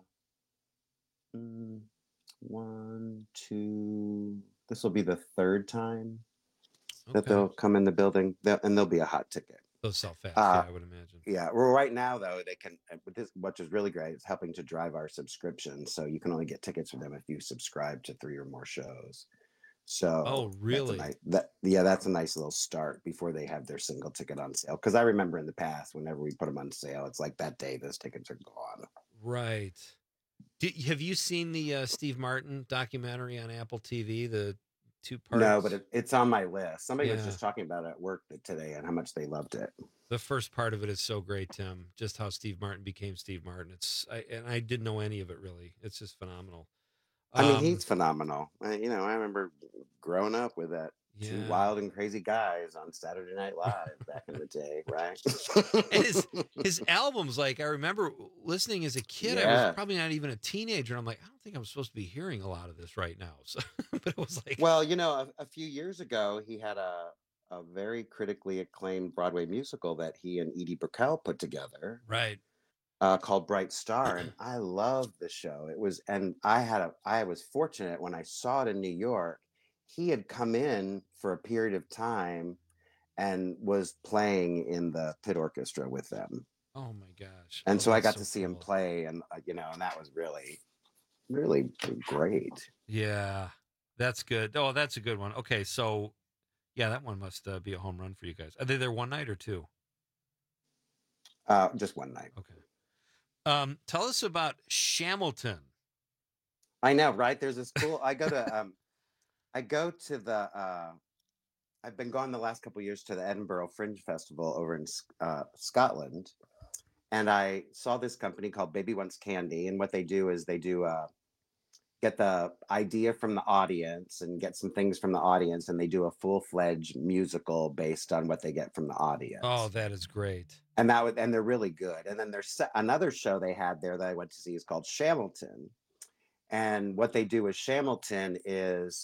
mm, one, two. This will be the third time that Okay. they'll come in the building, they'll, and there'll be a hot ticket. Those sell fast. Uh, yeah, I would imagine. Yeah, well, right now though they can, uh, with this, which is really great. It's helping to drive our subscription, so you can only get tickets for them if you subscribe to three or more shows. So, Oh, that's a really? nice- that yeah, that's a nice little start before they have their single ticket on sale. Because I remember in the past, whenever we put them on sale, it's like that day those tickets are gone. Right. Did, have you seen the uh, Steve Martin documentary on Apple T V? The two parts. No, but it, it's on my list. Somebody was Yeah. just talking about it at work th- today and how much they loved it. The first part of it is so great, Tim. Just how Steve Martin became Steve Martin. It's I, and I didn't know any of it really. It's just phenomenal. I mean, Um, he's phenomenal. Uh, you know, I remember growing up with that Two Yeah. wild and crazy guys on Saturday Night Live back in the day, right? And his his albums, like I remember listening as a kid, I Yeah. was probably not even a teenager, and I'm like, I don't think I'm supposed to be hearing a lot of this right now. So, but it was like, Well, you know, a, a few years ago, he had a a very critically acclaimed Broadway musical that he and Edie Brickell put together, right? Uh, called Bright Star, and I loved the show. It was, and I had a, I was fortunate when I saw it in New York. He had come in for a period of time and was playing in the pit orchestra with them. Oh my gosh! And Oh, so I that's got to see him play, and uh, you know, and that was really, really great. Yeah, that's good. Oh, that's a good one. Okay, so yeah, that one must uh, be a home run for you guys. Are they there one night or two? Uh, just one night. Okay. Um, tell us about Shamilton. I know, right? There's a school. I go to, um, I go to the. Uh, I've been gone the last couple of years to the Edinburgh Fringe Festival over in uh, Scotland, and I saw this company called Baby Wants Candy, and what they do is they do uh, get the idea from the audience and get some things from the audience, and they do a full-fledged musical based on what they get from the audience. Oh, that is great. And that would, and they're really good. And then there's se- another show they had there that I went to see is called Shamilton, and what they do with Shamilton is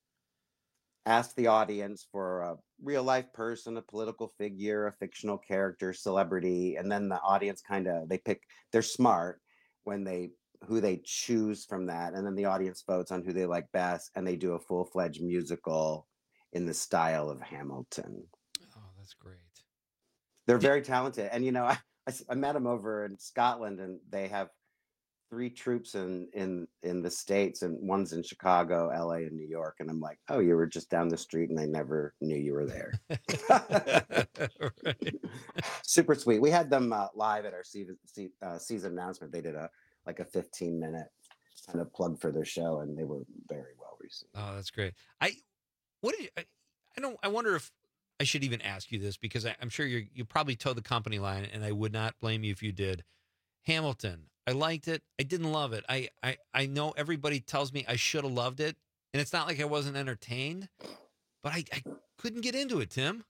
ask the audience for a real life person, a political figure, a fictional character, celebrity, and then the audience kind of, they pick, they're smart when they, who they choose from that, and then the audience votes on who they like best, and they do a full-fledged musical in the style of Hamilton. Oh, that's great. They're very talented, and you know, I, I, I met them over in Scotland, and they have three troops in in in the States, and one's in Chicago, L A, and New York. And I'm like, oh, you were just down the street, and I never knew you were there. Right. Super sweet. We had them uh, live at our season uh, season announcement. They did a like a fifteen minute kind of plug for their show, and they were very well received. Oh, that's great. I what did you, I, I don't I wonder if I should even ask you this, because I, I'm sure you you probably towed the company line, and I would not blame you if you did. Hamilton, I liked it. I didn't love it. I I, I know everybody tells me I should have loved it, and it's not like I wasn't entertained, but I, I couldn't get into it, Tim.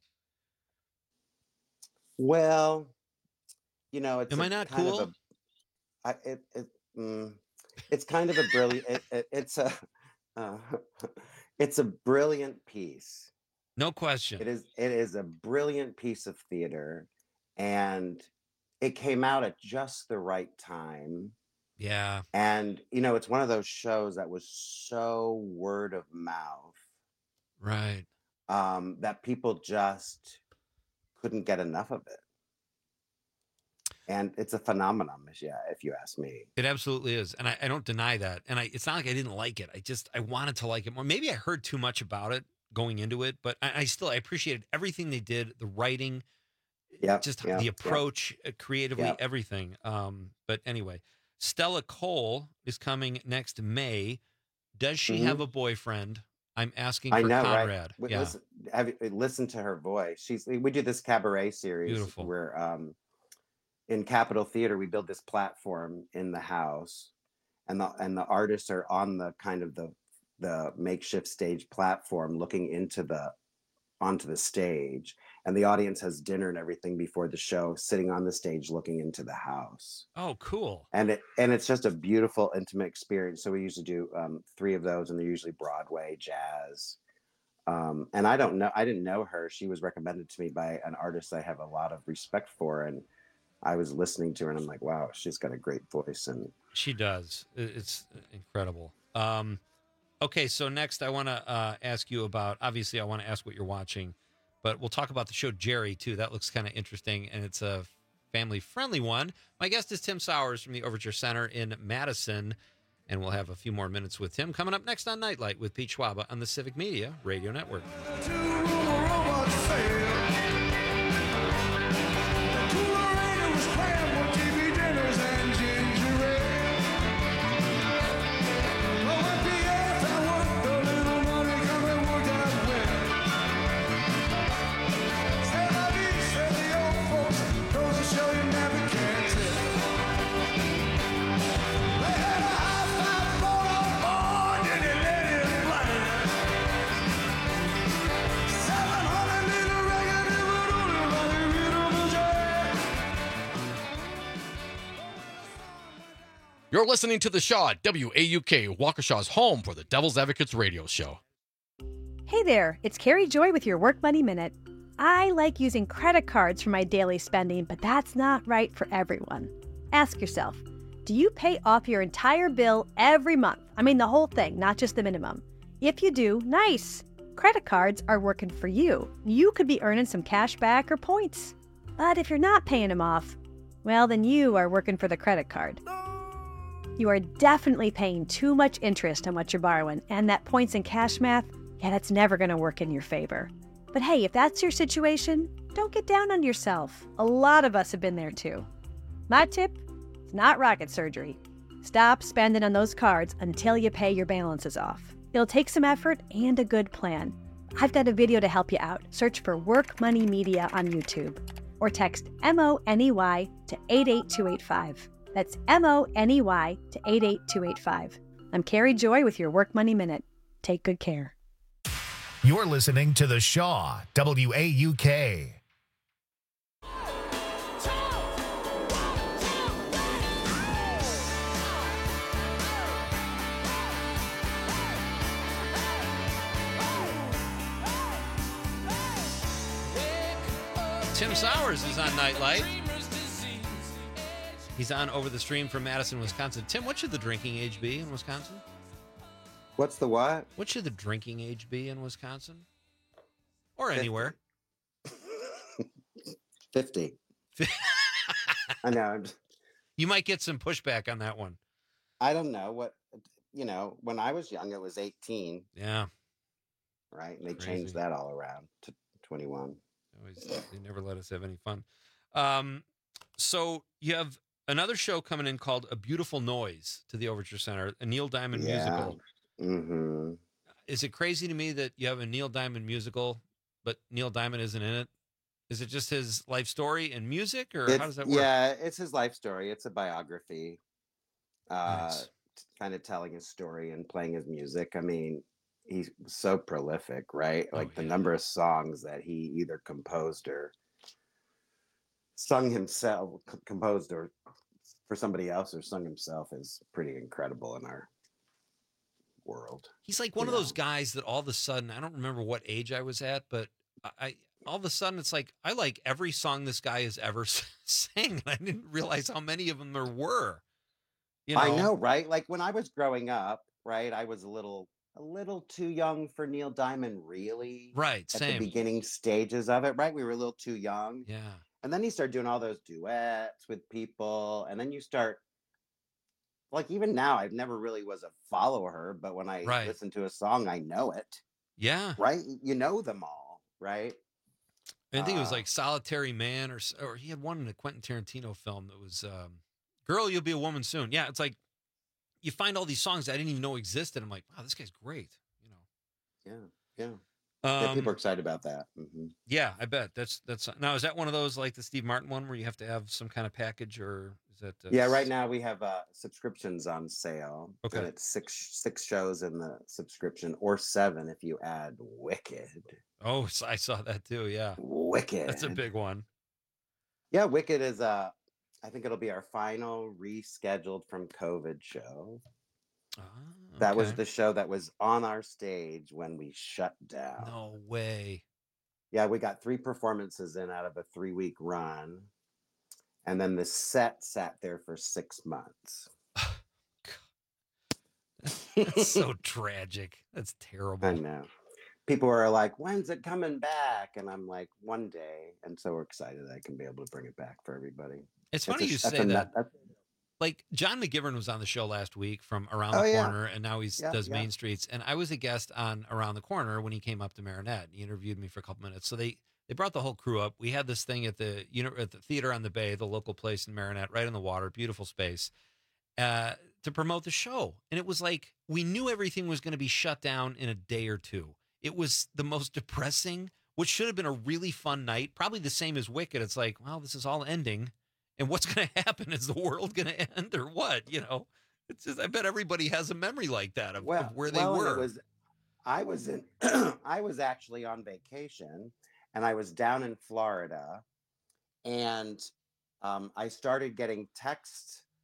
Well, you know, it's Am a I not kind cool? Of a, I, it, it, mm, it's kind of a brilliant. It, it, it's a, uh, it's a brilliant piece. No question. It is. It is a brilliant piece of theater, and it came out at just the right time. Yeah. And you know, it's one of those shows that was so word of mouth, right? Um, that people just couldn't get enough of it. And it's a phenomenon, yeah, if you ask me. It absolutely is, and I, I don't deny that. And I, it's not like I didn't like it. I just I wanted to like it more. Maybe I heard too much about it going into it, but I, I still I appreciated everything they did, the writing, yeah, just yep, the approach, yep. uh, creatively, Yep. everything. Um, but anyway, Stella Cole is coming next May. Does she Mhm. have a boyfriend? I'm asking for I know, Conrad. right? W- Yeah, Listen, have you, listen to her voice. She's. We do this cabaret series Beautiful. where, um, in Capitol Theater, we build this platform in the house, and the and the artists are on the kind of the the makeshift stage platform, looking into the onto the stage, and the audience has dinner and everything before the show, sitting on the stage looking into the house. Oh, cool. And it and it's just a beautiful, intimate experience. So we usually do um, three of those, and they're usually Broadway, jazz. Um, and I don't know, I didn't know her. She was recommended to me by an artist I have a lot of respect for, and I was listening to her, and I'm like, wow, she's got a great voice. And She does. It- It's incredible. Um, okay, so next I want to uh, ask you about, obviously I want to ask what you're watching, but we'll talk about the show Jerry, too. That looks kind of interesting, and it's a family-friendly one. My guest is Tim Sowers from the Overture Center in Madison, and we'll have a few more minutes with him coming up next on Nightlight with Pete Schwaba on the Civic Media Radio Network. You're listening to The Shaw at W A U K, Waukesha's home for the Devil's Advocates radio show. Hey there, it's Carrie Joy with your Work Money Minute. I like using credit cards for my daily spending, but that's not right for everyone. Ask yourself, do you pay off your entire bill every month? I mean the whole thing, not just the minimum. If you do, nice. Credit cards are working for you. You could be earning some cash back or points. But if you're not paying them off, well, then you are working for the credit card. You are definitely paying too much interest on what you're borrowing, and that points and cash math, yeah, that's never going to work in your favor. But hey, if that's your situation, don't get down on yourself. A lot of us have been there too. My tip, it's not rocket surgery. Stop spending on those cards until you pay your balances off. It'll take some effort and a good plan. I've got a video to help you out. Search for Work Money Media on YouTube or text M O N E Y to eight eight two eight five. That's M O N E Y to eight eight two eight five. I'm Carrie Joy with your Work Money Minute. Take good care. You're listening to The Shaw, W A U K. Tim Sowers is on Nightlight. He's on over the stream from Madison, Wisconsin. Tim, what should the drinking age be in Wisconsin? What's the what? What should the drinking age be in Wisconsin? Or anywhere? fifty. I know. I'm just, you might get some pushback on that one. I don't know. What, you know, when I was young, it was eighteen. Yeah. Right? And they Crazy. changed that all around to twenty-one. Always, they never let us have any fun. Um, so you have another show coming in called A Beautiful Noise to the Overture Center, a Neil Diamond Yeah. musical. Mm-hmm. Is it crazy to me that you have a Neil Diamond musical, but Neil Diamond isn't in it? Is it just his life story and music, or It's- how does that work? Yeah, it's his life story. It's a biography. Uh, Nice. Kind of telling his story and playing his music. I mean, he's so prolific, right? Oh, Like the number of songs that he either composed or sung himself, c- composed or for somebody else or sung himself is pretty incredible in our world. He's like one of those guys that all of a sudden, I don't remember what age I was at, but I, I all of a sudden it's like, I like every song this guy has ever sang. I didn't realize how many of them there were. You know? I know, right? Like when I was growing up, right? I was a little a little too young for Neil Diamond, really. Right, At same. the beginning stages of it, right? We were a little too young. Yeah. And then you start doing all those duets with people, and then you start like even now, I've never really was a follower, but when I Right. listen to a song, I know it. Yeah. Right? You know them all, right? I think it was Uh, like Solitary Man, or s- or he had one in a Quentin Tarantino film that was um, Girl, You'll Be a Woman Soon. Yeah, it's like you find all these songs I didn't even know existed. I'm like, wow, this guy's great. You know. Yeah, yeah. yeah, Um, people are excited about that. hmm Yeah, I bet that's that's now. Is that one of those like the Steve Martin one where you have to have some kind of package, or is that? Uh, Yeah, right now we have uh, subscriptions on sale. Okay. And it's six six shows in the subscription, or seven if you add Wicked. Oh, so I saw that too. Yeah, Wicked. that's a big one. Yeah, Wicked is uh I think it'll be our final rescheduled from COVID show. That was okay. the show that was on our stage when we shut down. No way. Yeah, we got three performances in out of a three week run. And then the set sat there for six months. That's so tragic. That's terrible. I know. People are like, when's it coming back? And I'm like, one day. And so we're excited I can be able to bring it back for everybody. It's That's funny a- you that's say a that. nut- that's- Like John McGivern was on the show last week from Around Oh, the yeah. Corner, and now he Yeah, does yeah. Main Streets. And I was a guest on Around the Corner when he came up to Marinette. He interviewed me for a couple minutes. So they they brought the whole crew up. We had this thing at the you know at the Theater on the Bay, the local place in Marinette, right on the water, beautiful space, uh, to promote the show. And it was like we knew everything was going to be shut down in a day or two. It was the most depressing, which should have been a really fun night, probably the same as Wicked. It's like, well, this is all ending. And what's going to happen? Is the world going to end or what? You know, it's just, I bet everybody has a memory like that of, of where they well, and were. It was, I was in, I was actually on vacation, and I was down in Florida, and um, I started getting texts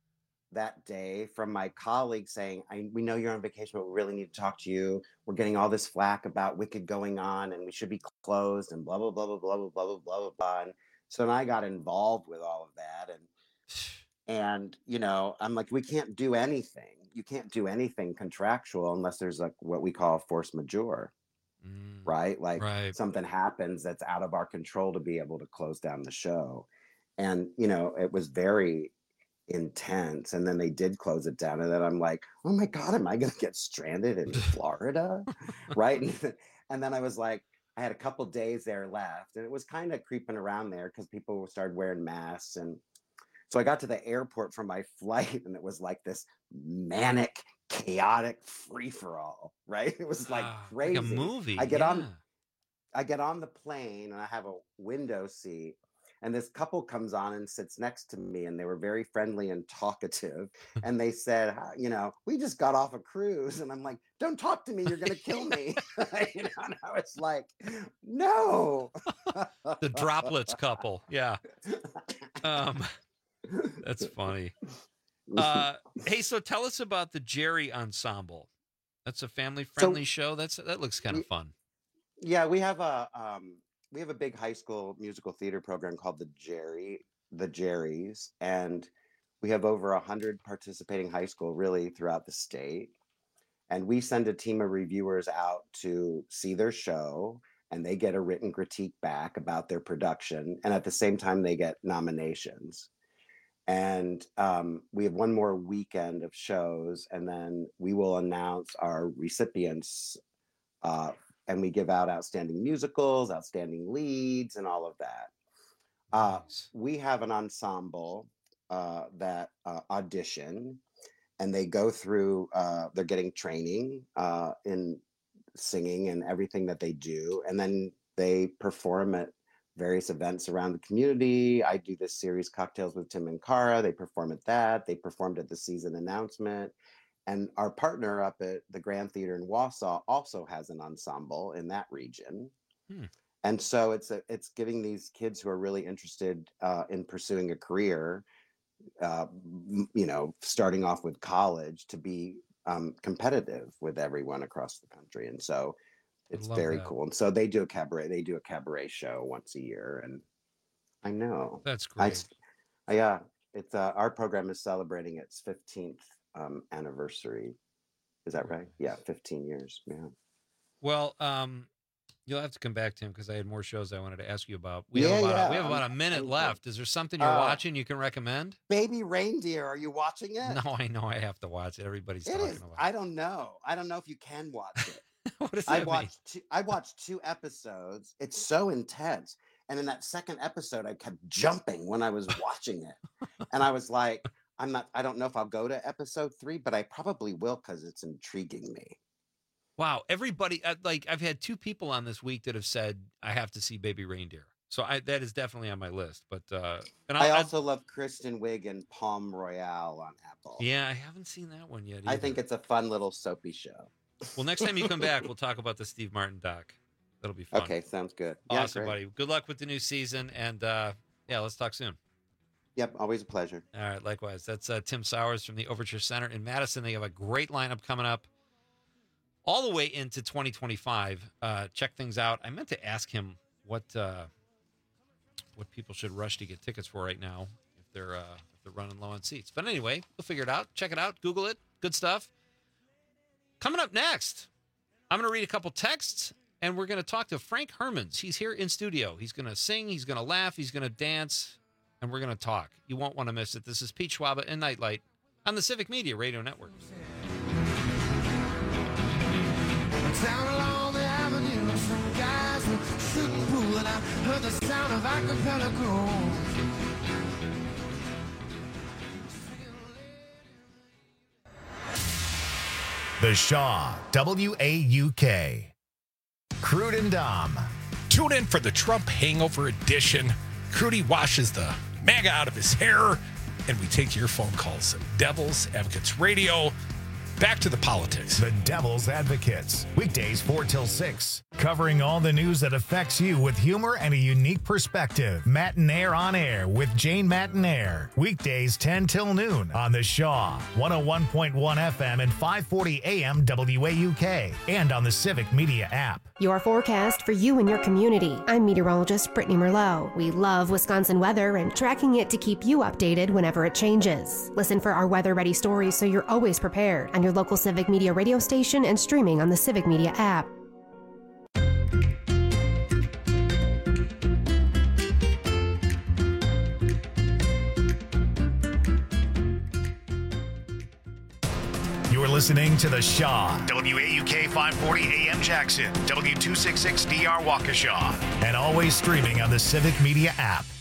that day from my colleagues saying, I, we know you're on vacation, but we really need to talk to you. We're getting all this flack about Wicked going on and we should be closed and blah, blah, blah, blah, blah, blah, blah, blah, blah, blah, blah. And so then I got involved with all of that. And, and, you know, I'm like, we can't do anything. You can't do anything contractual unless there's like what we call force majeure, mm, right? Like right. something happens that's out of our control to be able to close down the show. And, you know, it was very intense. And then they did close it down. And then I'm like, oh my God, am I going to get stranded in Florida? Right. And, and then I was like, I had a couple days there left and it was kind of creeping around there because people started wearing masks. And so I got to the airport from my flight and it was like this manic, chaotic free for all. Right. It was like ah, crazy. Like a movie. I get yeah. on, I get on the plane and I have a window seat. And this couple comes on and sits next to me, and they were very friendly and talkative. And they said, you know, we just got off a cruise. And I'm like, don't talk to me. You're going to kill me. You know, and I was like, no. The droplets couple. Yeah. Um, that's funny. Uh, hey, so tell us about the Jerry Ensemble. That's a family-friendly so, show. That's That looks kind of fun. Yeah, we have a... Um, we have a big high school musical theater program called the Jerry, the Jerrys, and we have over a hundred participating high school really throughout the state. And we send a team of reviewers out to see their show, and they get a written critique back about their production. And at the same time, they get nominations. And um, we have one more weekend of shows, and then we will announce our recipients uh, and we give out outstanding musicals, outstanding leads, and all of that. Uh, nice. We have an ensemble uh, that uh, audition, and they go through, uh, they're getting training uh, in singing and everything that they do. And then they perform at various events around the community. I do this series, Cocktails with Tim and Cara. They perform at that. They performed at the season announcement. And our partner up at the Grand Theater in Wausau also has an ensemble in that region. Hmm. And so it's a, it's giving these kids who are really interested uh, in pursuing a career, uh, you know, starting off with college, to be um, competitive with everyone across the country. And so it's very that. cool. And so they do a cabaret, they do a cabaret show once a year. And I know. That's great. I, yeah, it's uh, our program is celebrating its fifteenth um anniversary. Is that right? Yeah, fifteen years. Yeah. Well, um you'll have to come back to him because I had more shows I wanted to ask you about. We yeah, have about yeah. a, we have about a minute left. Is there something you're uh, watching you can recommend? Baby Reindeer, are you watching it? No, I know I have to watch it. Everybody's it talking is, about it. I don't know. I don't know if you can watch it. What does I that watched mean? two, I watched two episodes. It's so intense. And in that second episode, I kept jumping when I was watching it. And I was like, I'm not, I don't know if I'll go to episode three, but I probably will because it's intriguing me. Wow. Everybody, uh, like I've had two people on this week that have said, I have to see Baby Reindeer. So I, that is definitely on my list, but, uh, and I'll, I I'll, also I'll, love Kristen Wiig and Palm Royale on Apple. Yeah. I haven't seen that one yet either. I think it's a fun little soapy show. Well, next time you come back, we'll talk about the Steve Martin doc. That'll be fun. Okay. Sounds good. Awesome, yeah, buddy. Good luck with the new season. And, uh, yeah, let's talk soon. Yep, always a pleasure. All right, likewise. That's uh, Tim Sowers from the Overture Center in Madison. They have a great lineup coming up all the way into twenty twenty-five. Uh, check things out. I meant to ask him what uh, what people should rush to get tickets for right now if they're uh, if they're running low on seats. But anyway, we'll figure it out. Check it out. Google it. Good stuff. Coming up next, I'm going to read a couple texts, and we're going to talk to Frank Hermans. He's here in studio. He's going to sing. He's going to laugh. He's going to dance. And we're going to talk. You won't want to miss it. This is Pete Schwaba and Nightlight on the Civic Media Radio Network. Down along the avenue, some guys were shooting pool, and I heard the sound of acapella groans. The Shaw, W A U K. Crude and Dom. Tune in for the Trump Hangover Edition. Crudy washes the MAGA out of his hair, and we take your phone calls. Devil's Advocates Radio. back to the politics. The Devil's Advocates, weekdays four till six, covering all the news that affects you with humor and a unique perspective. Matinaire on Air with Jane Matinaire, weekdays ten till noon on the Shaw, one oh one point one F M and five forty A M W A U K, and on the Civic Media app. Your forecast for you and your community. I'm meteorologist Brittany Merlot. We love Wisconsin weather and tracking it to keep you updated whenever it changes. Listen for our weather-ready stories so you're always prepared on your local Civic Media radio station and streaming on the Civic Media app. You're listening to The Shaw, W A U K five forty A M Jackson, W two sixty-six D R Waukesha, and always streaming on the Civic Media app.